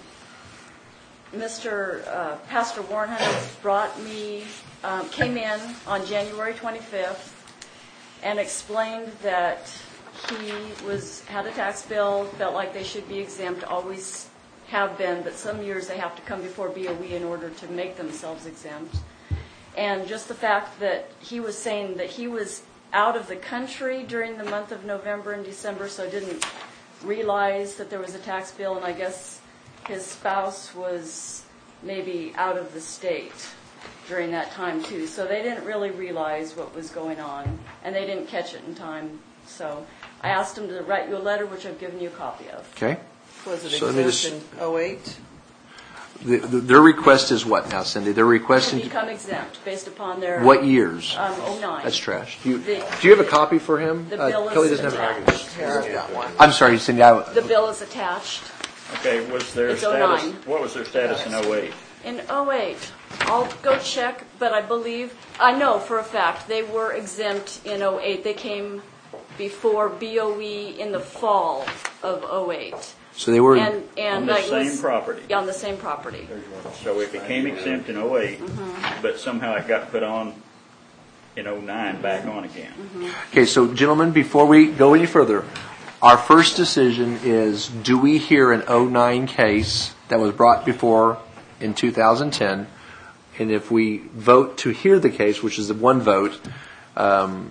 Mister Uh, Pastor Warren Hunter brought me, um, came in on January twenty-fifth and explained that he was, had a tax bill, felt like they should be exempt, always have been, but some years they have to come before B O E in order to make themselves exempt. And just the fact that he was saying that he was out of the country during the month of November and December, so didn't realize that there was a tax bill, and I guess his spouse was maybe out of the state during that time too. So they didn't really realize what was going on, and they didn't catch it in time. So I asked him to write you a letter, which I've given you a copy of. Okay. Was it So let me exempt just- in oh eight? The, the, their request is what now, Cindy? They're To requesting become exempt based upon their what years? um, oh nine. That's trash. Do you, The- do you have a copy for him? The Uh, bill Kelly is doesn't have. attached. Here, I've got one. I'm sorry, Cindy. I, The bill is attached. Okay, was their It's status, oh nine. what was their status in oh eight? In oh eight, I'll go check, but I believe, I know for a fact, they were exempt in oh eight. They came before B O E in the fall of oh eight. so they were. And, and On the like same was- property? Yeah, on the same property. So it became exempt in oh eight, but somehow it got put on in oh nine, back on again. Okay, so gentlemen, before we go any further, our first decision is: do we hear an oh nine case that was brought before in two thousand ten? And if we vote to hear the case, which is the one vote, um,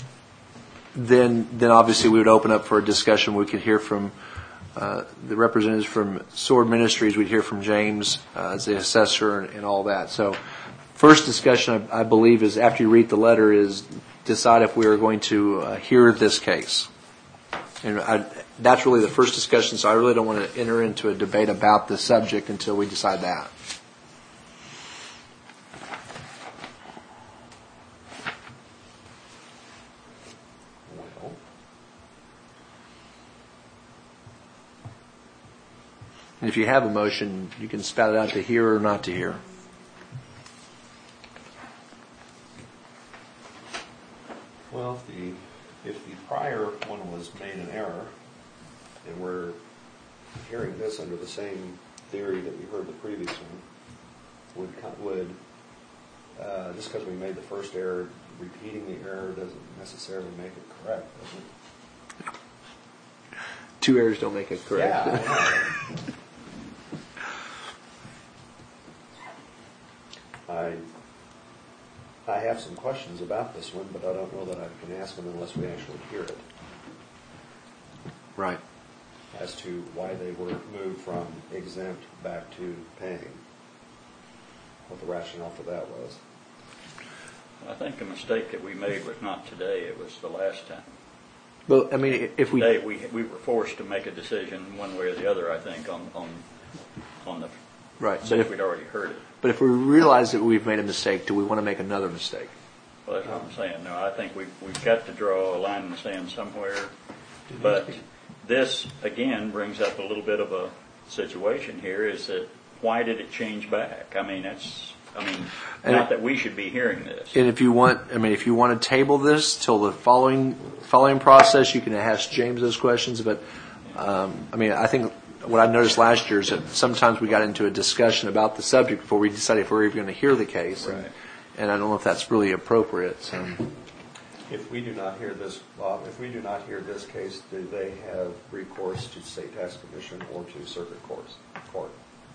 then then obviously we would open up for a discussion. We could hear from uh, the representatives from Sword Ministries. We'd hear from James uh, as the assessor and, and all that. So first discussion, I, I believe, is after you read the letter, is decide if we are going to uh, hear this case. And I, that's really the first discussion, so I really don't want to enter into a debate about the subject until we decide that. And if you have a motion, you can spout it out to hear or not to hear. Well, if the, if the prior one was made an error, and we're hearing this under the same theory that we heard the previous one, would, co- would, uh, just because we made the first error, repeating the error doesn't necessarily make it correct, does it? Two errors don't make it correct. Yeah, I know. I, I have some questions about this one, but I don't know that I can ask them unless we actually hear it, Right. as to why they were moved from exempt back to paying, what the rationale for that was. I think the mistake that we made was not today, it was the last time. Well, I mean, if we Today, we, we were forced to make a decision one way or the other, I think, on, on, on the, right, but since if we'd already heard it. but if we realize that we've made a mistake, do we want to make another mistake? Well, that's what I'm saying. No, I think we've, we've got to draw a line in the sand somewhere. But this, again, brings up a little bit of a situation here, is that why did it change back? I mean, that's, I mean, And not it- that we should be hearing this. And if you want, I mean, if you want to table this till the following following process, you can ask James those questions. But um, I mean, I think what I noticed last year is that sometimes we got into a discussion about the subject before we decided if we were even going to hear the case, and, Right. and I don't know if that's really appropriate. So. If we do not hear this, Bob, if we do not hear this case, do they have recourse to state tax commission or to circuit courts, court?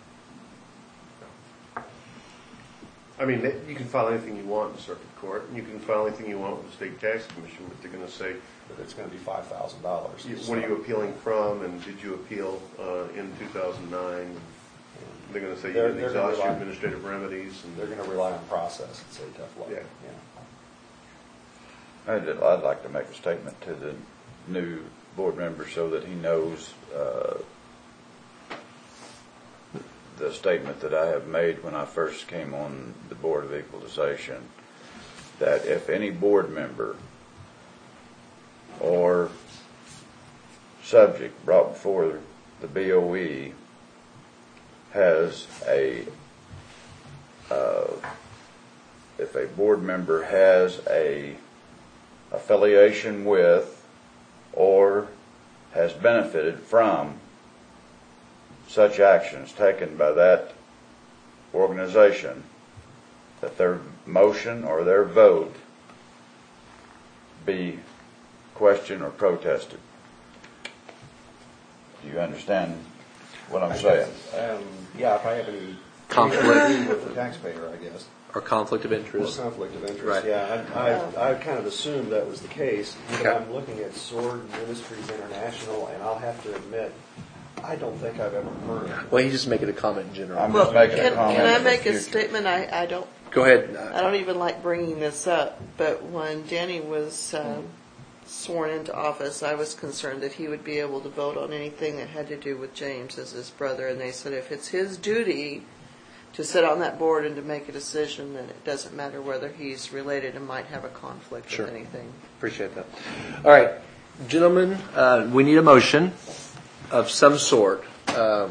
I mean, they- you can file anything you want in circuit court, and you can file anything you want with the state tax commission, but they're going to say, But it's going to be five thousand dollars. what are you appealing from, and did you appeal uh, in two thousand nine? They're going to say you They're- didn't they're gonna exhaust your rely- administrative remedies. and- They're going to rely on process and say tough luck. Yeah. I'd, I'd like to make a statement to the new board member so that he knows uh, the a statement that I have made when I first came on the Board of Equalization, that if any board member or subject brought before the B O E has a, uh, if a board member has a affiliation with or has benefited from such actions taken by that organization, that their motion or their vote be questioned or protested. Do you understand what I'm saying? Um, yeah, if I have any Conflict. anything with the taxpayer, I guess. Or conflict of Or interest. conflict of interest, Right. yeah. I, I, I kind of assumed that was the case. But Okay. I'm looking at Sword Ministries International, and I'll have to admit, I don't think I've ever heard of it. Well, he's just making a comment in general. I'm Well, just making a can, comment can I for make a future. statement? I, I don't, Go ahead. I don't even like bringing this up, but when Danny was um, sworn into office, I was concerned that he would be able to vote on anything that had to do with James as his brother, and they said if it's his duty to sit on that board and to make a decision, then it doesn't matter whether he's related and might have a conflict Sure. with anything. Appreciate that. All right, gentlemen, uh, we need a motion of some sort. Uh,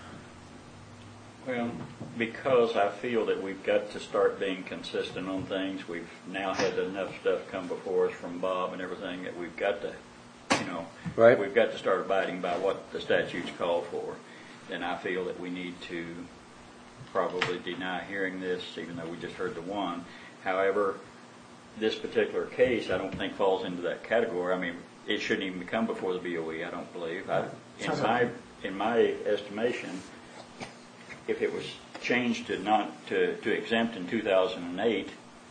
Well, because I feel that we've got to start being consistent on things. We've now had enough stuff come before us from Bob and everything that we've got to, you know, Right. we've got to start abiding by what the statutes call for. Then I feel that we need to probably deny hearing this, even though we just heard the one. However, this particular case, I don't think falls into that category. I mean, it shouldn't even come before the B O E, I don't believe. I, in my in my estimation, if it was changed to not to, to exempt in two thousand eight,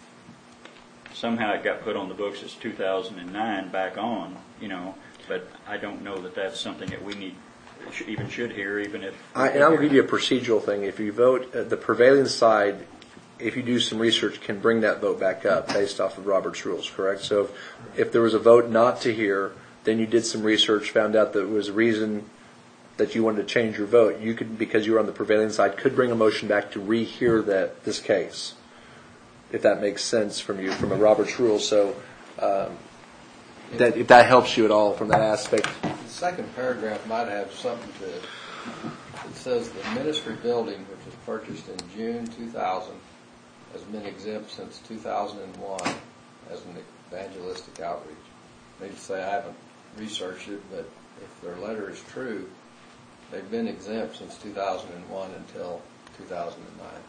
somehow it got put on the books as two thousand nine back on, you know. But I don't know that that's something that we need even should hear, even if. I, and I will give you a procedural thing. If you vote, uh, the prevailing side, if you do some research, can bring that vote back up based off of Robert's rules, correct? So if, if there was a vote not to hear, then you did some research, found out that there was a reason that you wanted to change your vote, you could, because you were on the prevailing side, could bring a motion back to rehear that this case, if that makes sense from you, from a Robert's rule. So um, that if that helps you at all from that aspect. The second paragraph might have something to it. It says the ministry building, which was purchased in June two thousand, has been exempt since two thousand one as an evangelistic outreach. I need to say I haven't researched it, but if their letter is true, they've been exempt since two thousand one until two thousand nine.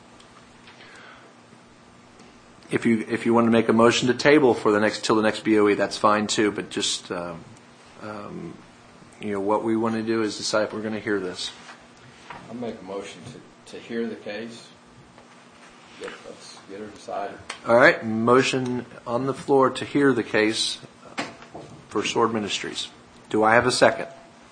If you if you want to make a motion to table for the next till the next B O E, that's fine too. But just um, um, you know, what we want to do is decide if we're going to hear this. I'll make a motion to, to hear the case. Get, let's get her decided. All right, motion on the floor to hear the case for Sword Ministries. Do I have a second?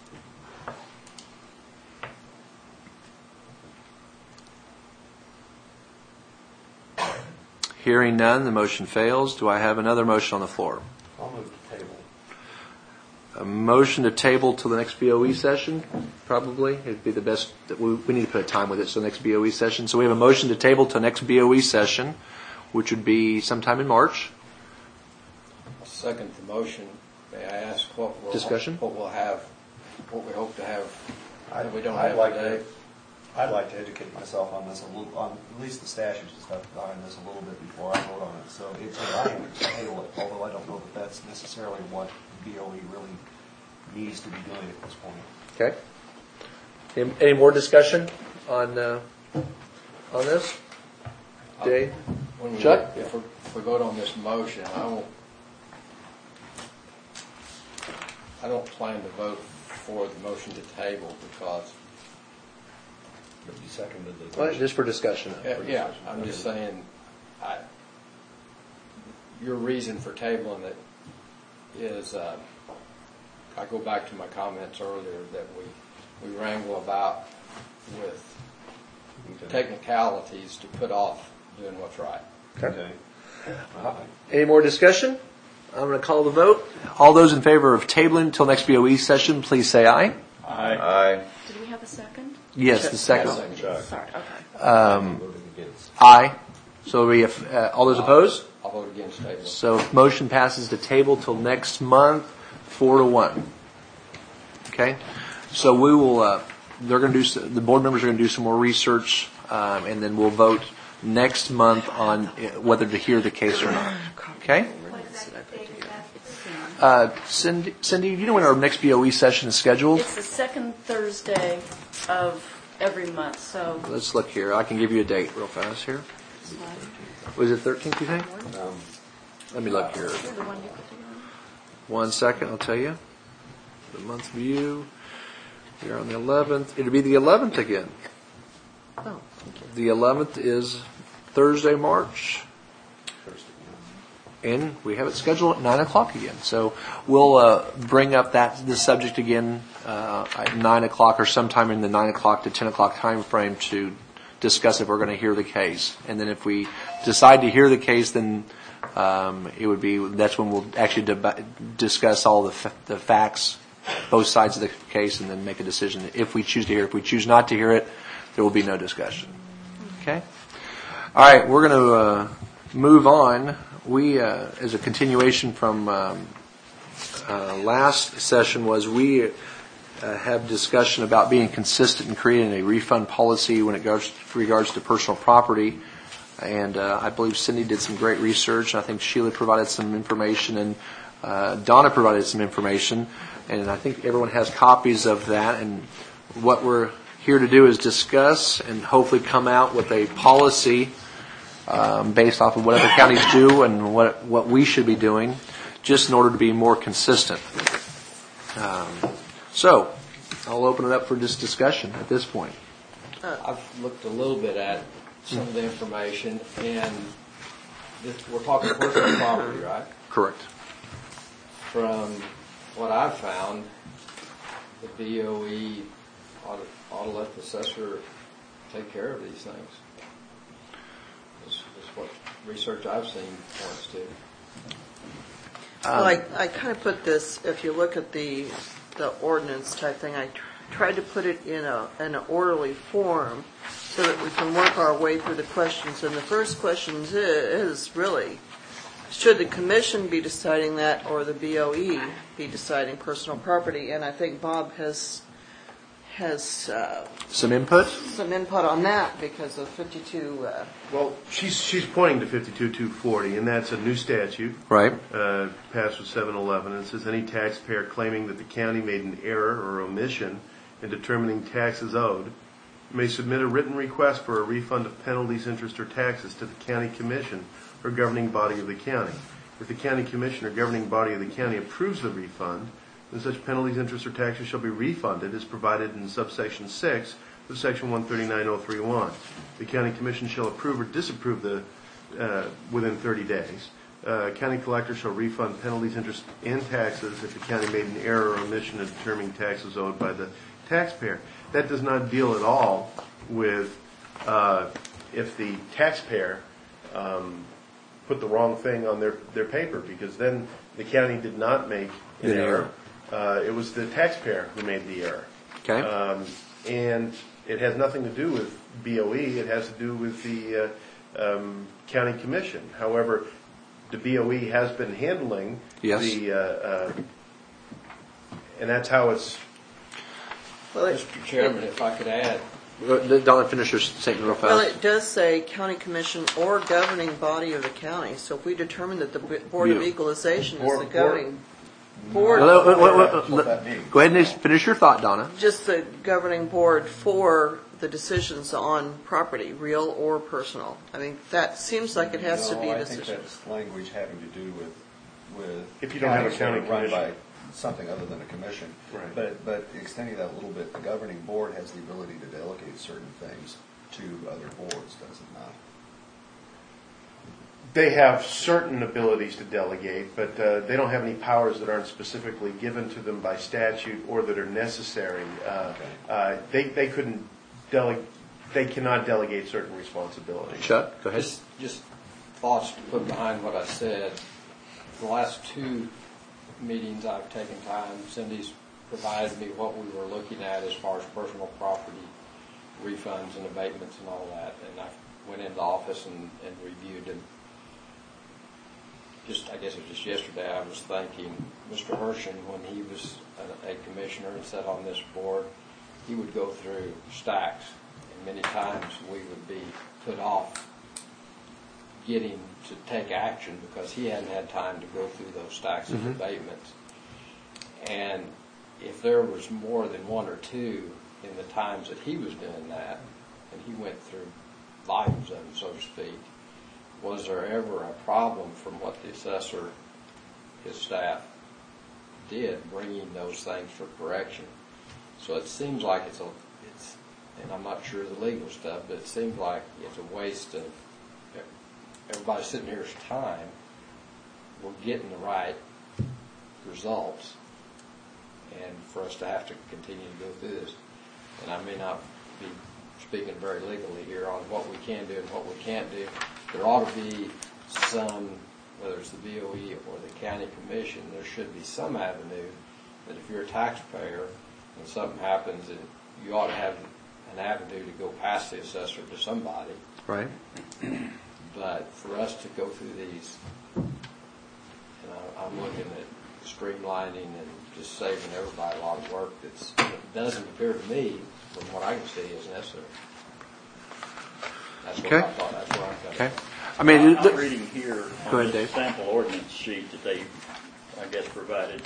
Hearing none, the motion fails. Do I have another motion on the floor? I'll move to table. A motion to table till the next B O E session, probably. It'd be the best. We, we need to put a time with it, so next B O E session. So we have a motion to table till next B O E session, which would be sometime in March. I'll second the motion. May I ask what we'll, Discussion? what we'll have, what we hope to have, that we don't I'd have like today? to, I'd like to educate myself on this a little, on at least the statutes and stuff behind this a little bit before I vote on it. So it's I am to table it, although I don't know that that's necessarily what B O E really needs to be doing at this point. Okay. Any, any more discussion on uh, on this? Dave? When we- Chuck? If we, if we vote on this motion, I won't, I don't plan to vote for the motion to table because, But you seconded the. Well, just for discussion. yeah, yeah, I'm just saying, I, your reason for tabling it is, uh, I go back to my comments earlier that we, we wrangle about with technicalities to put off doing what's right. Okay. Any more discussion? I'm going to call the vote. All those in favor of tabling until next B O E session, please say aye. Aye. Aye. Did we have a second? Yes, the second. Chuck. Sorry, okay. Um, aye. So we have, uh, all those opposed? I'll vote against table. So motion passes to table till next month, four to one. Okay? So we will, uh, they're going to do, s- the board members are going to do some more research, um, and then we'll vote next month on uh, whether to hear the case or not. Okay? Uh, Cindy, Cindy, do you know when our next B O E session is scheduled? It's the second Thursday of every month, so. Let's look here. I can give you a date real fast here. Was it thirteenth, you think? Let me look here. The one you put together? One second, I'll tell you. The month view. We're on the eleventh. It'll be the eleventh again. Oh, The eleventh is Thursday, March. And we have it scheduled at nine o'clock again. So we'll uh, bring up that the subject again uh, at nine o'clock or sometime in the nine o'clock to ten o'clock time frame to discuss if we're going to hear the case. And then if we decide to hear the case, then um, it would be that's when we'll actually deb- discuss all the f- the facts, both sides of the case, and then make a decision if we choose to hear it. If we choose not to hear it, there will be no discussion. Okay. All right, we're going to uh, move on. We, uh, as a continuation from um, uh, last session, was we uh, have discussion about being consistent in creating a refund policy when it goes regards to personal property. And uh, I believe Cindy did some great research. I think Sheila provided some information, and uh, Donna provided some information. And I think everyone has copies of that. And what we're here to do is discuss and hopefully come out with a policy Um, based off of what other counties do and what what we should be doing, just in order to be more consistent. Um, so, I'll open it up for this discussion at this point. I've looked a little bit at some of the information, and this, we're talking personal property, right? Correct. From what I've found, the B O E ought to, ought to let the assessor take care of these things. This is what research I've seen points to. Well, I, I kind of put this, if you look at the, the ordinance type thing, I tr- tried to put it in a, in an orderly form so that we can work our way through the questions. And the first question is, is really, should the commission be deciding that or the B O E be deciding personal property? And I think Bob has, has uh, Some input? some input on that because of fifty-two, uh, Well, she's, she's pointing to fifty-two two forty, and that's a new statute. Right. Uh, passed with seven eleven, and it says any taxpayer claiming that the county made an error or omission in determining taxes owed may submit a written request for a refund of penalties, interest, or taxes to the county commission or governing body of the county. If the county commission or governing body of the county approves the refund, then such penalties, interest, or taxes shall be refunded as provided in subsection six of section one thirty-nine oh three one. The county commission shall approve or disapprove the uh, within thirty days. Uh, county collector shall refund penalties, interest, and taxes if the county made an error or omission in determining taxes owed by the taxpayer. That does not deal at all with uh, if the taxpayer um, put the wrong thing on their, their paper, because then the county did not make an An error. error. Uh, it was the taxpayer who made the error. Okay. Um, and it has nothing to do with B O E. It has to do with the uh, um, county commission. However, the B O E has been handling Yes. the, uh, uh, and that's how it's. well, it, Mister Chairman, if I could add, Uh, Donna, finish your statement real well, fast. it does say county commission or governing body of the county. So if we determine that the B- Board of Yeah. Equalization is Board- the board- governing board, Well, wait, wait, wait, That's wait, what that means. Go ahead and finish your thought, Donna. just the governing board for the decisions on property, real or personal. I mean, that seems like it has to be No, a I think decision. that's language having to do with, with. If you don't have a counties that are county run commission. by something other than a commission. Right. But, but extending that a little bit, the governing board has the ability to delegate certain things to other boards, does it not? They have certain abilities to delegate, but uh, they don't have any powers that aren't specifically given to them by statute or that are necessary. Uh, uh, they they couldn't delegate. They cannot delegate certain responsibilities. Chuck, go ahead. just, just thoughts to put behind what I said. The last two meetings I've taken time, Cindy's provided me what we were looking at as far as personal property refunds and abatements and all that. And I went into the office and, and reviewed them. Just, I guess it was just yesterday, I was thanking Mister Hershen when he was a, a commissioner and sat on this board. He would go through stacks, and many times we would be put off getting to take action because he hadn't had time to go through those stacks Mm-hmm. of abatements. And if there was more than one or two in the times that he was doing that, and he went through volumes of them, so to speak, was there ever a problem from what the assessor, his staff, did bringing those things for correction? So it seems like it's a, it's, and I'm not sure of the legal stuff, but it seems like it's a waste of everybody sitting here's time. We're getting the right results, and for us to have to continue to go through this. And I may not be speaking very legally here on what we can do and what we can't do. There ought to be some, whether it's the B O E or the county commission, there should be some avenue that if you're a taxpayer and something happens, that you ought to have an avenue to go past the assessor to somebody. Right. But for us to go through these, and I, I'm looking at streamlining and just saving everybody a lot of work that's, that doesn't appear to me, from what I can see, is necessary. That's what Okay. I thought. That's where I'm coming Okay. from. I mean, I'm the- reading here Go on ahead, the Dave. sample ordinance sheet that they, I guess, provided.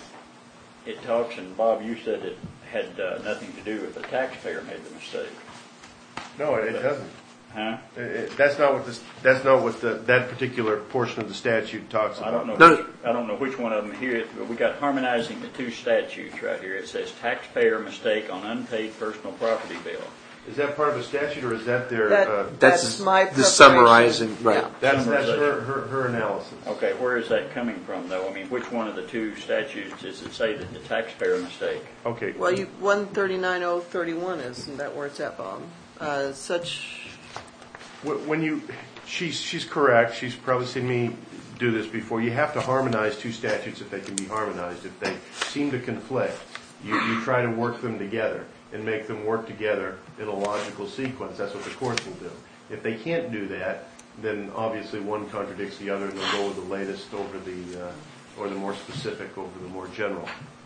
It talks, and Bob, you said it had uh, nothing to do with the taxpayer made the mistake. No, it doesn't. Huh? It- it- That's not what this, that's not what the, that particular portion of the statute talks I about. don't know. No. Which, I don't know which one of them here, but we got harmonizing the two statutes right here. It says taxpayer mistake on unpaid personal property bill. Is that part of the statute, or is that their, That- uh, That's, That's my the preparation. summarizing, right. Yeah. that's, that's her, her, her analysis? Okay, where is that coming from, though? I mean, which one of the two statutes does it say that the taxpayer mistake? Okay. Well, you, one thirty-nine oh thirty-one is, isn't that where it's at, Bob? Uh, such, Wh- When you, she's, she's correct, she's probably seen me do this before. You have to harmonize two statutes if they can be harmonized. If they seem to conflict, you, you try to work them together and make them work together in a logical sequence. That's what the courts will do. If they can't do that, then obviously one contradicts the other, and they'll go with the latest over the, uh, or the more specific over the more general.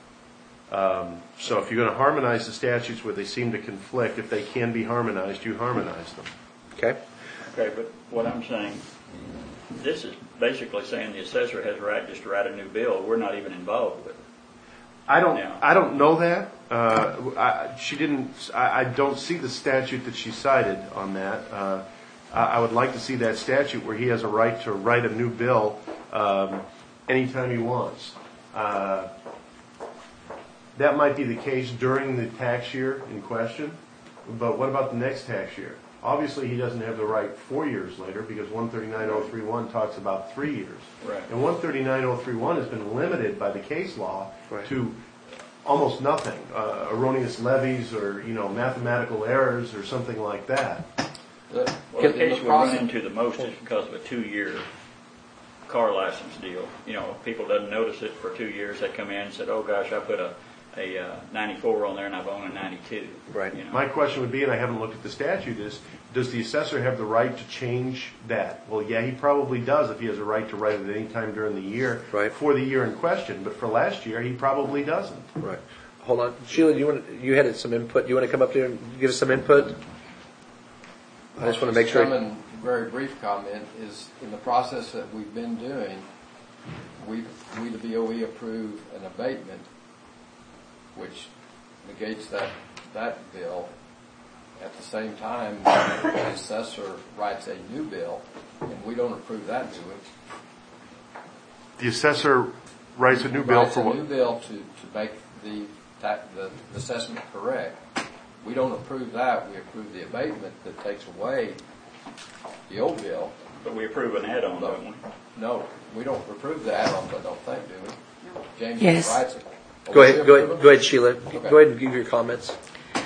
Um, so if you're going to harmonize the statutes where they seem to conflict, if they can be harmonized, you harmonize them. Okay. Okay, but what I'm saying, this is basically saying the assessor has a right just to write a new bill. We're not even involved with it. I don't. Yeah. I don't know that. Uh, I, she didn't. I, I don't see the statute that she cited on that. Uh, I, I would like to see that statute where he has a right to write a new bill um, anytime he wants. Uh, that might be the case during the tax year in question, but what about the next tax year? Obviously, he doesn't have the right four years later because one thirty-nine oh thirty-one talks about three years. Right. And one thirty-nine oh thirty-one has been limited by the case law Right. to almost nothing, uh, erroneous levies or, you know, mathematical errors or something like that. The- Well, the in case the we run process- into the most is because of a two-year car license deal. You know, people doesn't notice it for two years. They come in and said, oh gosh, I put a, a uh, ninety-four on there and I've owned a ninety-two. Right. You know? My question would be, and I haven't looked at the statute, is does the assessor have the right to change that? Well, yeah, he probably does if he has a right to write it at any time during the year Right. for the year in question. But for last year, he probably doesn't. Right. Hold on. Sheila, do you want, you had some input. Do you want to come up there and give us some input? I just want to make sure. Chairman, very brief comment is, in the process that we've been doing, we, we the B O E approve an abatement, which negates that, that bill. At the same time, the assessor writes a new bill, and we don't approve that, do we? The assessor writes a new bill Writes for a what? new bill to, to make the, ta- the assessment correct. We don't approve that, we approve the abatement that takes away the old bill. But we approve an add-on, don't we? No, we don't approve the add-ons, I don't think, do we? James Yes. just writes it. Oh, Go we ahead. Go approve ahead. it? Go ahead, Sheila. Okay. Go ahead and give your comments.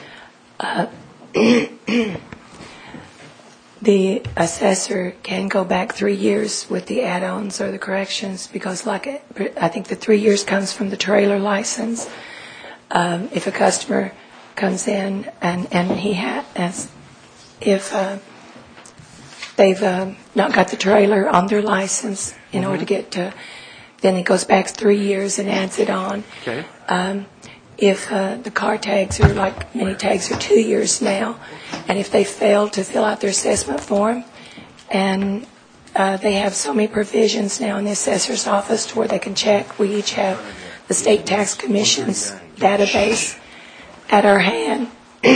The assessor can go back three years with the add-ons or the corrections because like, I think the three years comes from the trailer license. um, if a customer comes in and, and he has, if uh, they've uh, not got the trailer on their license in order to get to, then it goes back three years and adds it on. Okay. Um, if uh, the car tags are, like many tags are two years now, and if they fail to fill out their assessment form, and uh, they have so many provisions now in the assessor's office to where they can check. We each have the State Tax Commission's database at our hand,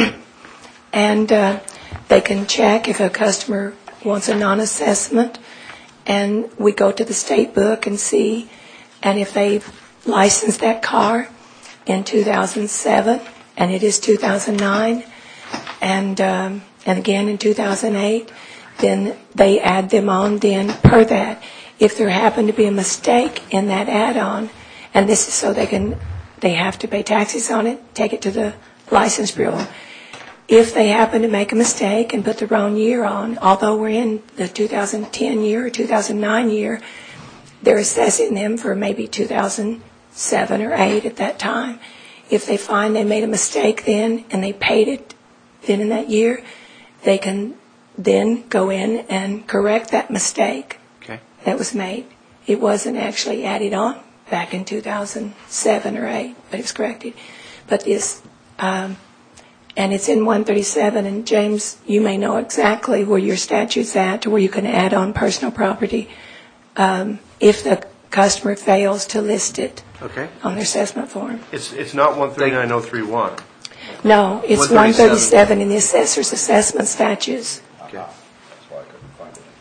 and uh, they can check if a customer wants a non-assessment, and we go to the state book and see, and if they've licensed that car in two thousand seven, and it is two thousand nine, and um, and again in two thousand eight, then they add them on then per that. If there happened to be a mistake in that add-on, and this is so they can, they have to pay taxes on it, take it to the license bureau. If they happen to make a mistake and put the wrong year on, although we're in the two thousand ten year or two thousand nine year, they're assessing them for maybe two thousand seven or eight at that time. If they find they made a mistake then and they paid it then in that year, they can then go in and correct that mistake Okay. that was made. It wasn't actually added on back in two thousand seven or eight, but it was corrected. But this, um, and it's in one thirty-seven, and James, you may know exactly where your statute's at to where you can add on personal property um, if the customer fails to list it Okay. on their assessment form. It's, it's not one thirty-nine oh three one. No, it's one one thirty-seven. thirty-seven in the assessor's assessment statutes. Okay. That's why I couldn't find it.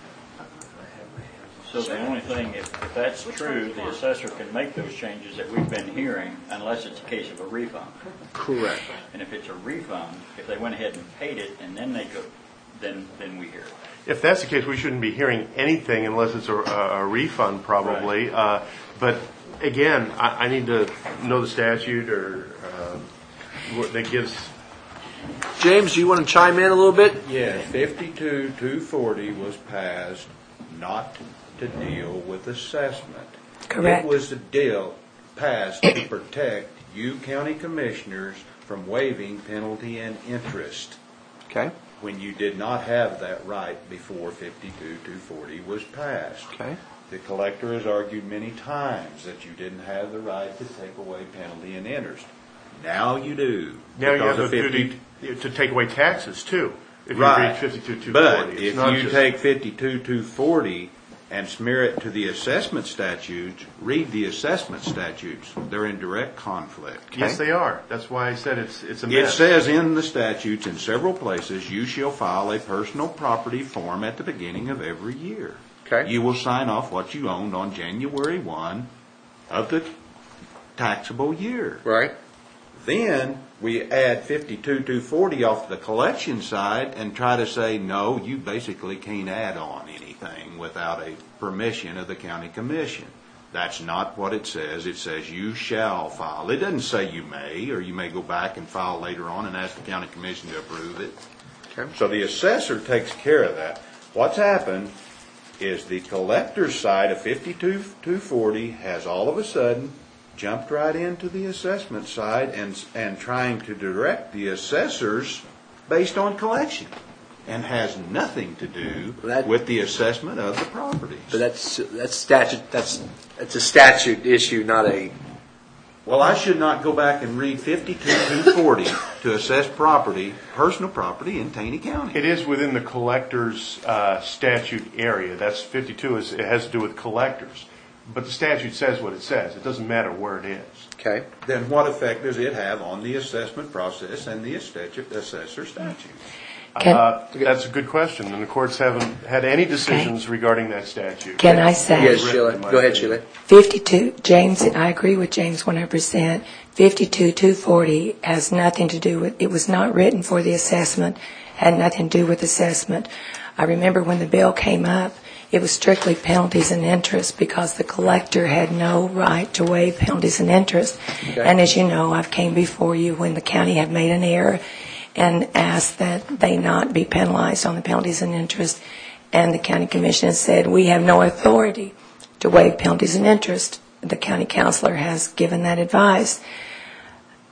So the only thing, if, if that's true, the assessor can make those changes that we've been hearing unless it's a case of a refund. Correct. And if it's a refund, if they went ahead and paid it and then they go, then, then we hear it. If that's the case, we shouldn't be hearing anything unless it's a, a refund, probably. Right. Uh, but again, I, I need to know the statute or uh, what that gives. James, do you want to chime in a little bit? Yes, fifty-two two forty was passed not to deal with assessment. Correct. It was a deal passed to protect you county commissioners from waiving penalty and interest Okay. when you did not have that right before fifty-two two forty was passed. Okay. The collector has argued many times that you didn't have the right to take away penalty and interest. Now you do. Now you because have of the 50 duty to take away taxes too. If you Right. read fifty-two two But forty, if it's not you just, take fifty-two two forty and smear it to the assessment statutes, read the assessment statutes. They're in direct conflict. yes, they are. That's why I said it's it's a It mess. says in the statutes in several places, you shall file a personal property form at the beginning of every year. Okay. You will sign off what you owned on January first of the taxable year. Right. Then we add fifty-two two forty off the collection side and try to say, no, you basically can't add on anything without a permission of the county commission. That's not what it says. It says you shall file. It doesn't say you may, or you may go back and file later on and ask the county commission to approve it. Okay. So the assessor takes care of that. What's happened is the collector's side of fifty-two two forty has all of a sudden jumped right into the assessment side and and trying to direct the assessors based on collection, and has nothing to do That- with the assessment of the properties. But that's that's statute. That's it's a statute issue, not a. Well, I should not go back and read fifty-two two forty to assess property, personal property in Taney County. It is within the collector's uh, statute area. That's fifty-two. Is, it has to do with collectors. But the statute says what it says. It doesn't matter where it is. Okay. Then what effect does it have on the assessment process and the statute- assessor statute? Can, Uh, that's a good question, and the courts haven't had any decisions regarding that statute. can I say? Yes, Sheila. Go ahead, Sheila. fifty-two, James, I agree with James one hundred percent. fifty-two two forty has nothing to do with, it was not written for the assessment, had nothing to do with assessment. I remember when the bill came up, it was strictly penalties and interest because the collector had no right to waive penalties and interest. Okay. And as you know, I've came before you when the county had made an error and asked that they not be penalized on the penalties and interest. And the county commission has said, we have no authority to waive penalties and interest. The county counselor has given that advice.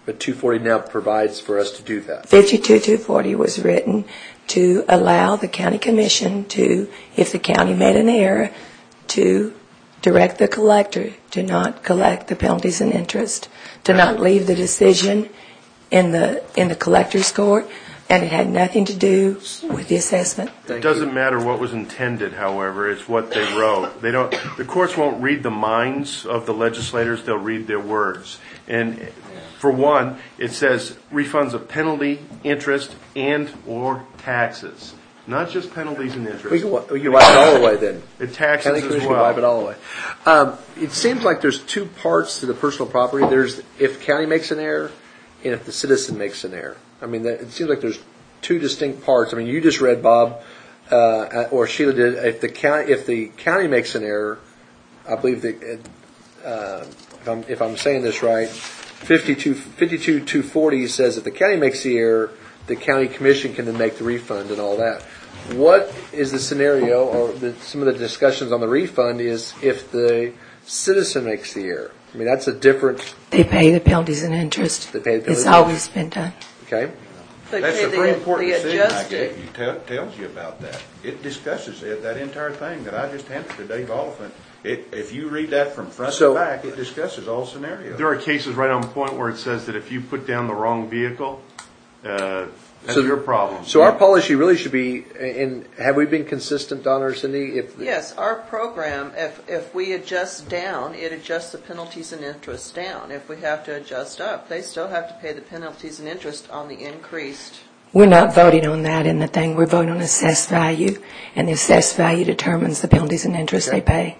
But two forty now provides for us to do that. fifty-two two forty was written to allow the county commission to, if the county made an error, to direct the collector to not collect the penalties and interest, to not leave the decision in the in the collector's court, and it had nothing to do with the assessment. It doesn't matter what was intended, however, it's what they wrote. They don't. The courts won't read the minds of the legislators, they'll read their words. And for one, it says refunds of penalty, interest, and or taxes. Not just penalties and interest. We can, we can wipe it all away then. The taxes County as Commission well. can wipe it all away. Um, it seems like there's two parts to the personal property. There's if county makes an error, and if the citizen makes an error. I mean, that, it seems like there's two distinct parts. I mean, you just read, Bob, uh, or Sheila did. If the county, if the county makes an error, I believe that uh, if I'm if I'm saying this right, fifty-two two forty says if the county makes the error, the county commission can then make the refund and all that. What is the scenario, or the, some of the discussions on the refund is if the citizen makes the error? I mean, that's a different. They pay the penalties and interest. They pay the penalties It's and always been done. Okay. They That's pay a the- very important the decision I adjusted- gave you, tell, tells you about that. It discusses it, that entire thing that I just handed to Dave Oliphant. It, if you read that from front So- to back, it discusses all scenarios. There are cases right on point where it says that if you put down the wrong vehicle, uh, that's So- your problem. So our policy really should be, and have we been consistent, Donna or Cindy? If Yes, our program, if, if we adjust down, it adjusts the penalties and interest down. If we have to adjust up, they still have to pay the penalties and interest on the increased. We're not voting on that in the thing. We're voting on assessed value, and the assessed value determines the penalties and interest Okay. they pay.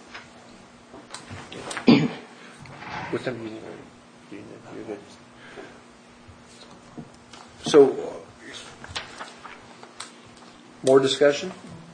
What time do you need? You're good. So, more discussion?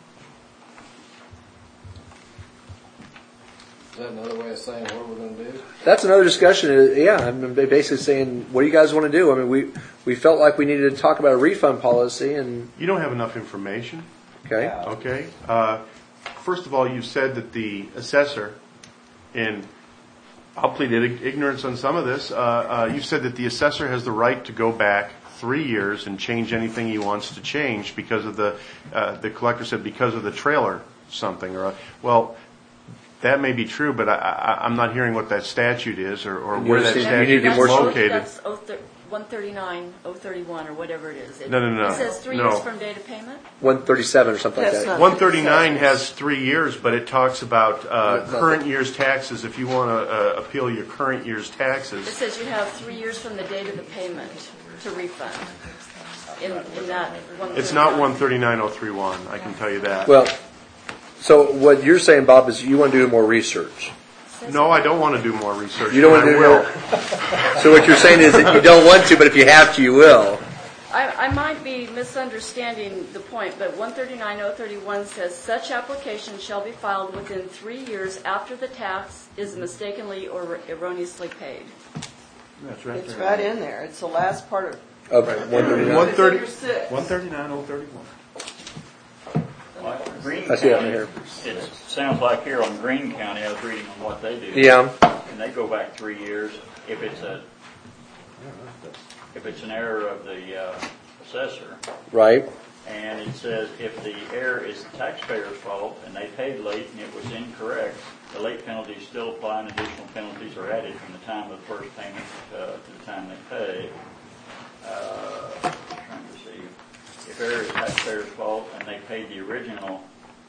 Is that another way of saying what we're going to do? That's another discussion. Uh, Yeah, I'm basically saying, what do you guys want to do? I mean, we, we felt like we needed to talk about a refund policy, and You don't have enough information. okay, Okay. Uh, First of all, you've said that the assessor, and I'll plead ig- ignorance on some of this, uh, uh, you've said that the assessor has the right to go back three years and change anything he wants to change because of the, uh, the collector said because of the trailer something. Or Well, that may be true, but I, I, I'm not hearing what that statute is or, or You where that understand- statute you need to is get more- located. That's one thirty-nine, oh thirty-one, or whatever it is. It- No, no, no. It says three No. years from date of payment? one thirty-seven or something like That's that. not- one thirty-nine has three years, but it talks about uh, Nothing. current year's taxes. If you want to uh, appeal your current year's It taxes, says you have three years from the date of the payment to refund. In, in that one thirty-nine. it's not one thirty-nine oh three one, I can tell you that. Well, so what you're saying, Bob, is you want to do more research. No, I don't want to do more research. You don't want and to I do will. more. So what you're saying is that you don't want to, but if you have to, you will. I, I might be misunderstanding the point, but one thirty-nine oh thirty-one says such application shall be filed within three years after the tax is mistakenly or erroneously paid. That's right It's there. right in there. It's the last part of. Of one thirty-nine. One It's thirty- under six. one thirty-nine oh thirty-one. Like Greene I see that County, here. it sounds like here on Greene County, I was reading on what they do. Yeah. And they go back three years if it's a, if it's an error of the uh, assessor. Right. And it says if the error is the taxpayer's fault and they paid late and it was incorrect, the late penalties still apply and additional penalties are added from the time of the first payment uh, to the time they pay. Uh, I'm trying to see. If error is taxpayer's fault and they paid the original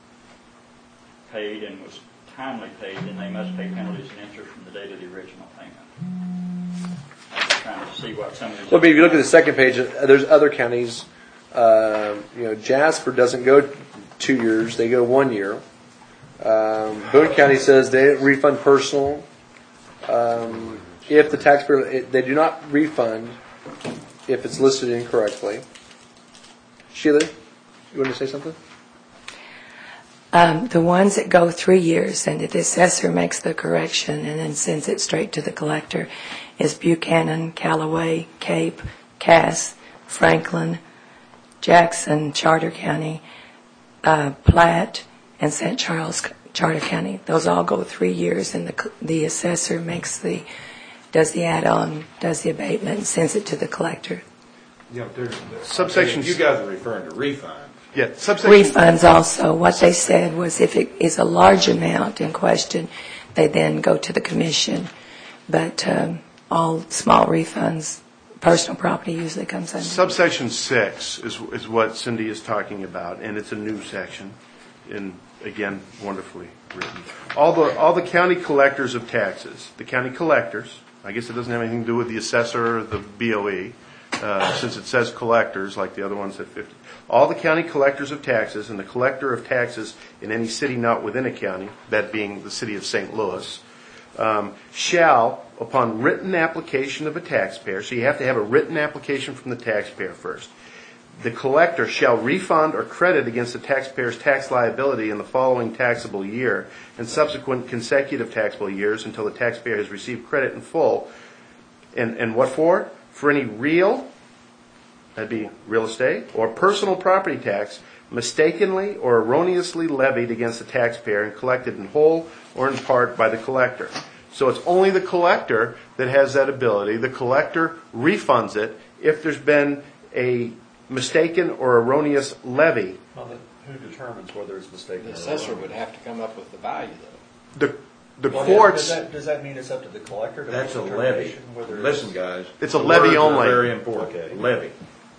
paid and was timely paid, then they must pay penalties and interest from the date of the original payment. I'm just trying to see what some of these. Well, but if you look at the second page, uh, there's other counties. Uh, you know, Jasper doesn't go two years; they go one year. Um, Boone County says they refund personal. Um, if the taxpayer, it, they do not refund if it's listed incorrectly. Sheila, you want to say something? Um, the ones that go three years and the assessor makes the correction and then sends it straight to the collector is Buchanan, Callaway, Cape, Cass, Franklin, Jackson, Charter County, uh, Platte, and Saint Charles, Charter County. Those all go three years, and the the assessor makes the does the add-on, does the abatement, and sends it to the collector. You know, there's, Subsection- You guys are referring to refunds. Yeah, subsection. Refunds also, what they said was if it is a large amount in question, they then go to the commission. But um, all small refunds, personal property usually comes under. Subsection six is, is what Cindy is talking about, and it's a new section, and again, wonderfully written. All the, all the county collectors of taxes, the county collectors, I guess it doesn't have anything to do with the assessor or the B O E, uh, since it says collectors, like the other ones at fifty. All the county collectors of taxes and the collector of taxes in any city not within a county, that being the city of Saint Louis, um, shall, upon written application of a taxpayer, so you have to have a written application from the taxpayer first, the collector shall refund or credit against the taxpayer's tax liability in the following taxable year and subsequent consecutive taxable years until the taxpayer has received credit in full. And, and what for? For any real, that'd be real estate, or personal property tax mistakenly or erroneously levied against the taxpayer and collected in whole or in part by the collector. So it's only the collector that has that ability. The collector refunds it if there's been a mistaken or erroneous levy. Well, then who determines whether it's mistaken The or assessor erroneous? would have to come up with the value, though. The, the Well, yeah, courts, Does that, does that mean it's up to the collector to That's a make levy. determination whether Listen, it's- guys. It's a the levy words are only. Very important. Okay. Levy.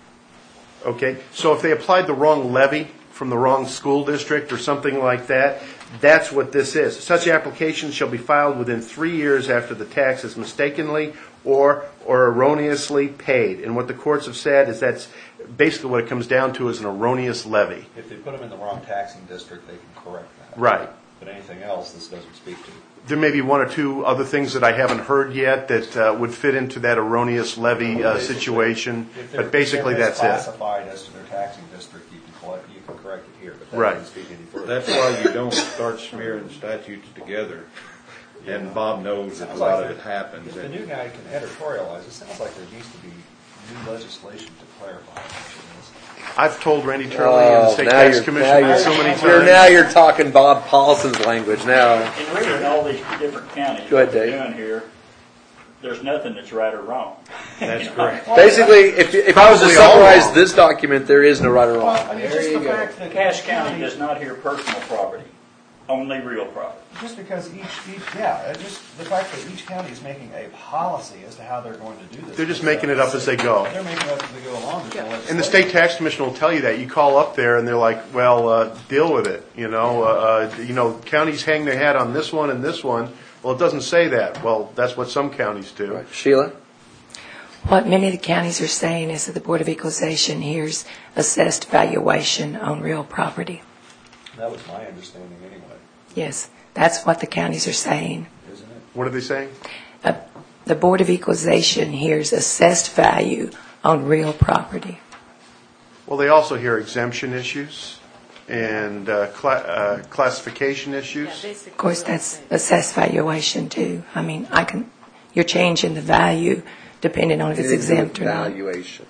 okay, so if they applied the wrong levy from the wrong school district or something like that, that's what this is. Such application shall be filed within three years after the tax is mistakenly or or erroneously paid. And what the courts have said is that's basically what it comes down to is an erroneous levy. If they put them in the wrong taxing district, they can correct that. Right. But anything else, this doesn't speak to. There may be one or two other things that I haven't heard yet that uh, would fit into that erroneous levy uh, situation, If they're- but basically if they're that's it. misclassified as to their taxing district, you can collect, you can correct it here, but that Right. doesn't speak any further. That's why you don't start smearing statutes together. And Bob knows that a Sounds lot like of it happens. If the and- new guy can editorialize, it sounds like there needs to be new legislation to clarify this. I've told Randy Turley and the Oh, State now Tax you're- Commission now so you're- many You're, now times. you're talking Bob Paulson's language now. In reading all these different counties, Go ahead, what we're Dave. doing here, there's nothing that's right or wrong. That's correct. Basically, if, if I was to Probably all summarize wrong. this document, there is no right or wrong. I mean, There just you the go. fact that Cache each County does not hear personal property, only real property. Just because each, each, yeah, uh, just the fact that each county is making a policy as to how they're going to do this. They're just making it up as they go. They're making it up as they go along. There's no And the legislation. State Tax Commission will tell you that. You call up there and they're like, well, uh, deal with it. You know, uh, uh, you know, counties hang their hat on this one and this one. Well, it doesn't say that. Well, that's what some counties do. Right. Sheila? What many of the counties are saying is that the Board of Equalization hears assessed valuation on real property. That was my understanding anyway, Yes, that's what the counties are saying. isn't it? What are they saying? Uh, The Board of Equalization hears assessed value on real property. Well, they also hear exemption issues and uh, cla- uh, classification issues. Of course, that's assessed valuation too. I mean, I can, you're changing the value depending on if it's exempt or not Valuation.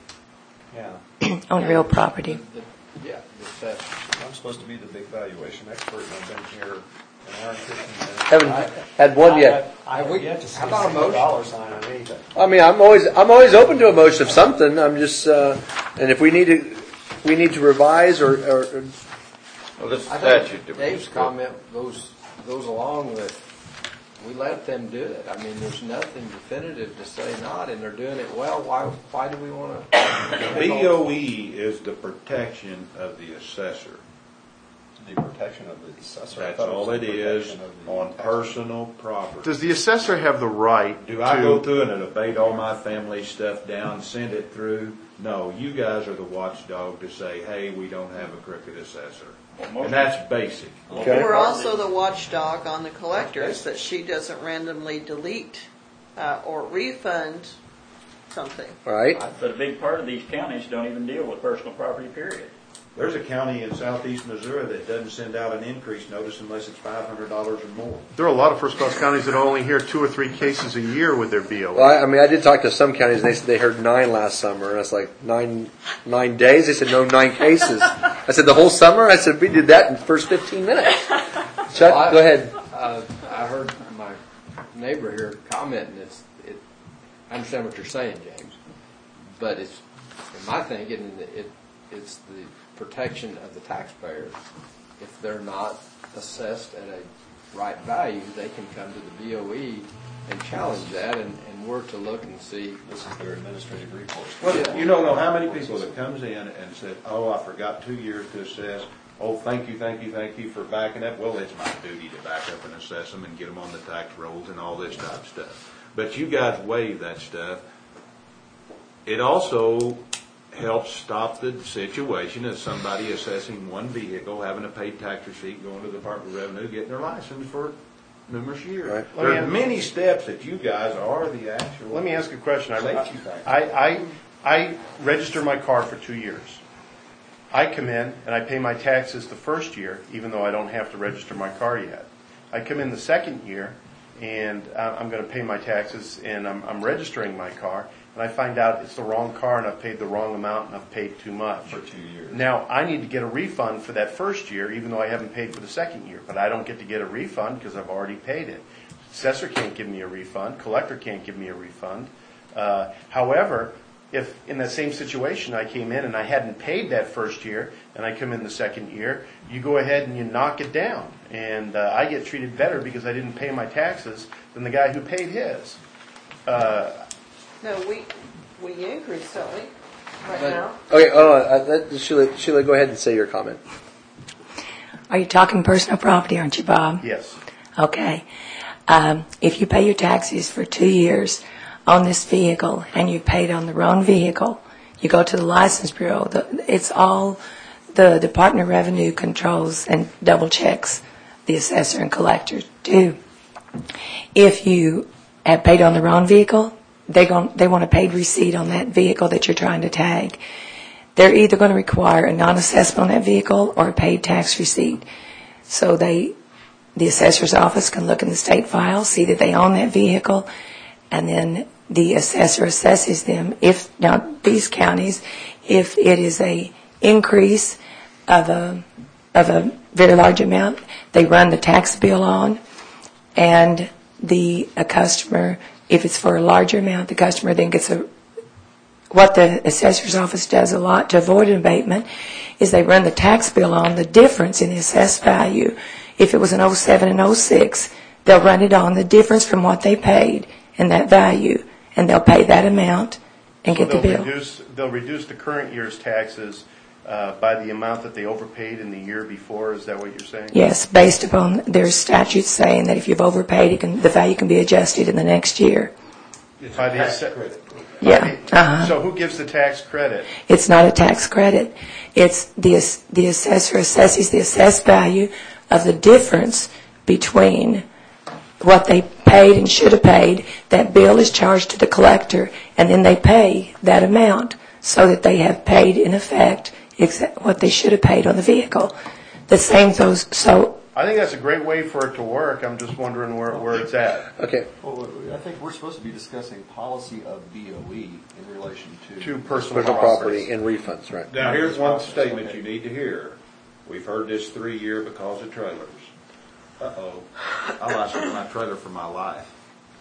Yeah. on real property. The- the- Yeah, the assessor. I'm supposed to be the big valuation expert, and I've been here an hour and fifteen minutes. Haven't I- had one yet. I have We- yet to see how a about a single motion? dollar sign on anything. I mean, I'm always I'm always open to a motion of something. I'm just, uh, and if we need to we need to revise or, or, or Well, this I statute. think that we Dave's just- comment goes, goes along with, we let them do it. I mean, there's nothing definitive to say not, and they're doing it well. Why, why do we want to? B O E is the protection of the assessor. The protection of the assessor. I That's thought all was it the is protection of the on taxpayer. personal property. Does the assessor have the right Do I go to? through and abate all my family stuff down, send it through? No, you guys are the watchdog to say, hey, we don't have a crooked assessor. And that's basic. Okay. We're also the watchdog on the collectors, that she doesn't randomly delete uh, or refund something. right? But a big part of these counties don't even deal with personal property, period. There's a county in southeast Missouri that doesn't send out an increase notice unless it's five hundred dollars or more. There are a lot of first-class counties that only hear two or three cases a year with their B O E. Well, I, I mean, I did talk to some counties, and they said they heard nine last summer, and I was like, nine nine days? They said no, nine cases. I said the whole summer. I said we did that in the first fifteen minutes. Chuck, Well, I- go ahead. Uh, I heard my neighbor here commenting, it's, I understand what you're saying, James, but it's, in my thinking, it, it's the protection of the taxpayer. If they're not assessed at a right value, they can come to the B O E and challenge that, and, and we're to look and see. This is their administrative recourse. Well, you don't know how many people that comes in and said, oh, I forgot two years to assess. Oh, thank you, thank you, thank you for backing up. Well, it's my duty to back up and assess them and get them on the tax rolls and all this type of stuff. But you guys waive that stuff. It also helps stop the situation of somebody assessing one vehicle, having a paid tax receipt, going to the Department of Revenue, getting their license for numerous years. Right. There are many steps that you guys are the actual. Let me ask a question. I, Safety factor. I, I, I register my car for two years. I come in and I pay my taxes the first year, even though I don't have to register my car yet. I come in the second year and I'm going to pay my taxes and I'm, I'm registering my car, and I find out it's the wrong car and I've paid the wrong amount and I've paid too much. For two years. Now, I need to get a refund for that first year, even though I haven't paid for the second year. But I don't get to get a refund because I've already paid it. Assessor can't give me a refund. Collector can't give me a refund. Uh, however, if in that same situation I came in and I hadn't paid that first year and I come in the second year, you go ahead and you knock it down. And uh, I get treated better because I didn't pay my taxes than the guy who paid his. Uh, No, we, we increase, don't we, right But- now? Okay, hold on. Uh, let- Sheila, Sheila, go ahead and say your comment. Are you talking personal property, aren't you, Bob? yes. Okay. Um, if you pay your taxes for two years on this vehicle and you paid on the wrong vehicle, you go to the License Bureau. The, it's all the Department of Revenue controls and double checks the assessor and collector do. If you have paid on the wrong vehicle, they gon- they want a paid receipt on that vehicle that you're trying to tag. They're either going to require a non-assessment on that vehicle or a paid tax receipt. So they, the assessor's office can look in the state file, see that they own that vehicle, and then the assessor assesses them. If now these counties, if it is a increase of a of a very large amount, they run the tax bill on, and the a customer, if it's for a larger amount, the customer then gets a. What the assessor's office does a lot to avoid an abatement is they run the tax bill on the difference in the assessed value. If it was an oh seven and oh six, they'll run it on the difference from what they paid and that value, and they'll pay that amount and So get the they'll bill. reduce, they'll reduce the current year's taxes uh, by the amount that they overpaid in the year before. Is that what you're saying? Yes, based upon there's statutes saying that if you've overpaid, it can, the value can be adjusted in the next year. By the Tax asse- credit. Yeah. Uh-huh. So who gives the tax credit? It's not a tax credit. It's the ass- the assessor assesses the assessed value of the difference between what they paid and should have paid. That bill is charged to the collector, and then they pay that amount so that they have paid in effect exa- what they should have paid on the vehicle. The same those so. I think that's a great way for it to work. I'm just wondering where, where it's at. Okay. Well, I think we're supposed to be discussing policy of B O E in relation to. To personal Personal property. property and refunds, right? Now, here's one statement you need to hear. We've heard this three year because of trailers. Uh-oh. I licensed my trailer for my life.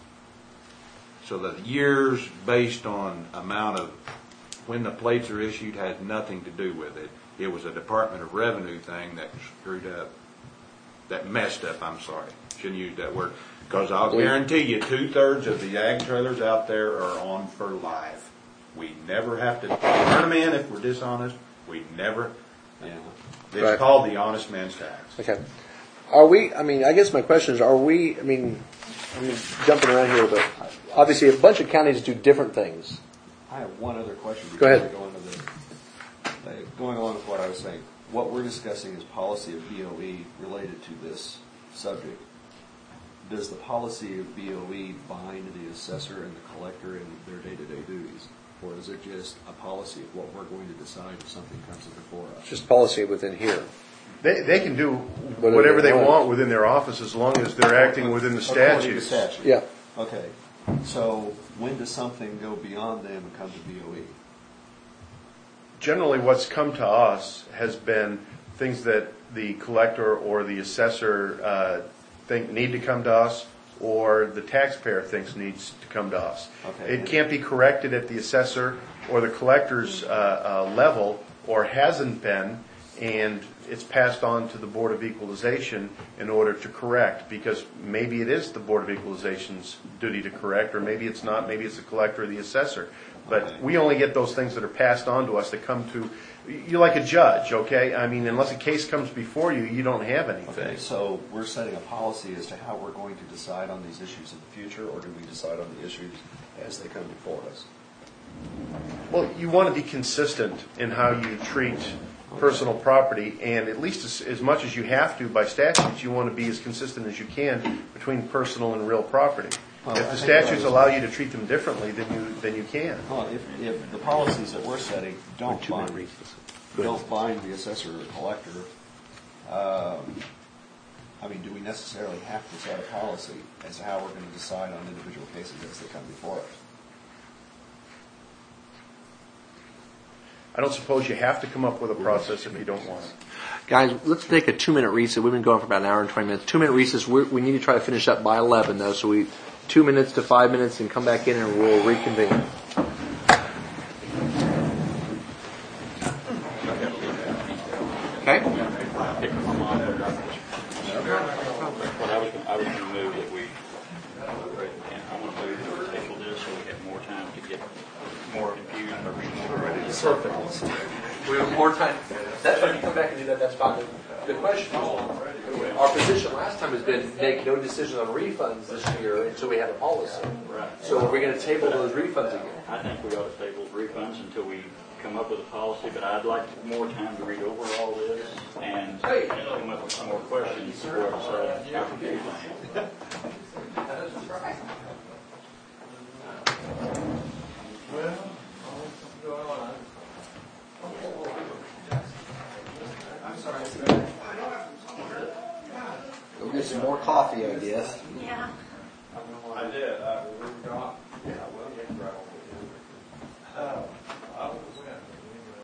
So the years based on amount of when the plates are issued has nothing to do with it. It was a Department of Revenue thing that screwed up, that messed up, I'm sorry. Shouldn't use that word. Because I'll guarantee you two-thirds of the ag trailers out there are on for life. We never have to turn them in if we're dishonest. We never. Yeah. It's Right. called the honest man's tax. Okay. Are we, I mean, I guess my question is, are we, I mean, I'm jumping around here, but obviously a bunch of counties do different things. I have one other question. Go ahead. before I Go into the, uh, going along with what I was saying, what we're discussing is policy of B O E related to this subject. Does the policy of B O E bind the assessor and the collector in their day-to-day duties? Or is it just a policy of what we're going to decide if something comes before us? It's just policy within here. They, they can do Whatever whatever they they want. want within their office as long as they're acting within the According to statutes. statute. Yeah. Okay. So when does something go beyond them and come to B O E? Generally, what's come to us has been things that the collector or the assessor uh, think need to come to us, or the taxpayer thinks needs to come to us. Okay. It can't be corrected at the assessor or the collector's uh, uh, level, or hasn't been, and it's passed on to the Board of Equalization in order to correct, because maybe it is the Board of Equalization's duty to correct, or maybe it's not, maybe it's the collector or the assessor. But Okay. we only get those things that are passed on to us that come to, you're like a judge, okay? I mean, unless a case comes before you, you don't have anything. Okay, so we're setting a policy as to how we're going to decide on these issues in the future, or do we decide on the issues as they come before us? Well, you want to be consistent in how you treat personal property, and at least as, as much as you have to by statutes, you want to be as consistent as you can between personal and real property. Well, if I the think what I statutes was- allow you to treat them differently, then you then you can. Well, if, if the policies that we're setting don't bind, don't bind the assessor or collector, um, I mean, do we necessarily have to set a policy as to how we're going to decide on individual cases as they come before us? I don't suppose you have to come up with a process if you don't want it. Guys, let's take a two-minute recess. We've been going for about an hour and twenty minutes. Two-minute recess. We're, we need to try to finish up by eleven, though. So we two minutes to five minutes, and come back in, and we'll reconvene. Okay. But I was, I was going to move that we, and I want to move that we table this so we have more time to get more confused or more ready. Perfect. We have more time. That's why you come back and do that. That's fine. The question is, our position last time has been make no decision on refunds this year until we have a policy. Right. So are we going to table those refunds again? I think we ought to table refunds until we come up with a policy, but I'd like more time to read over all this and come up with some more questions before I decide how confused I am. Go get some more coffee, I guess. Yeah. I did.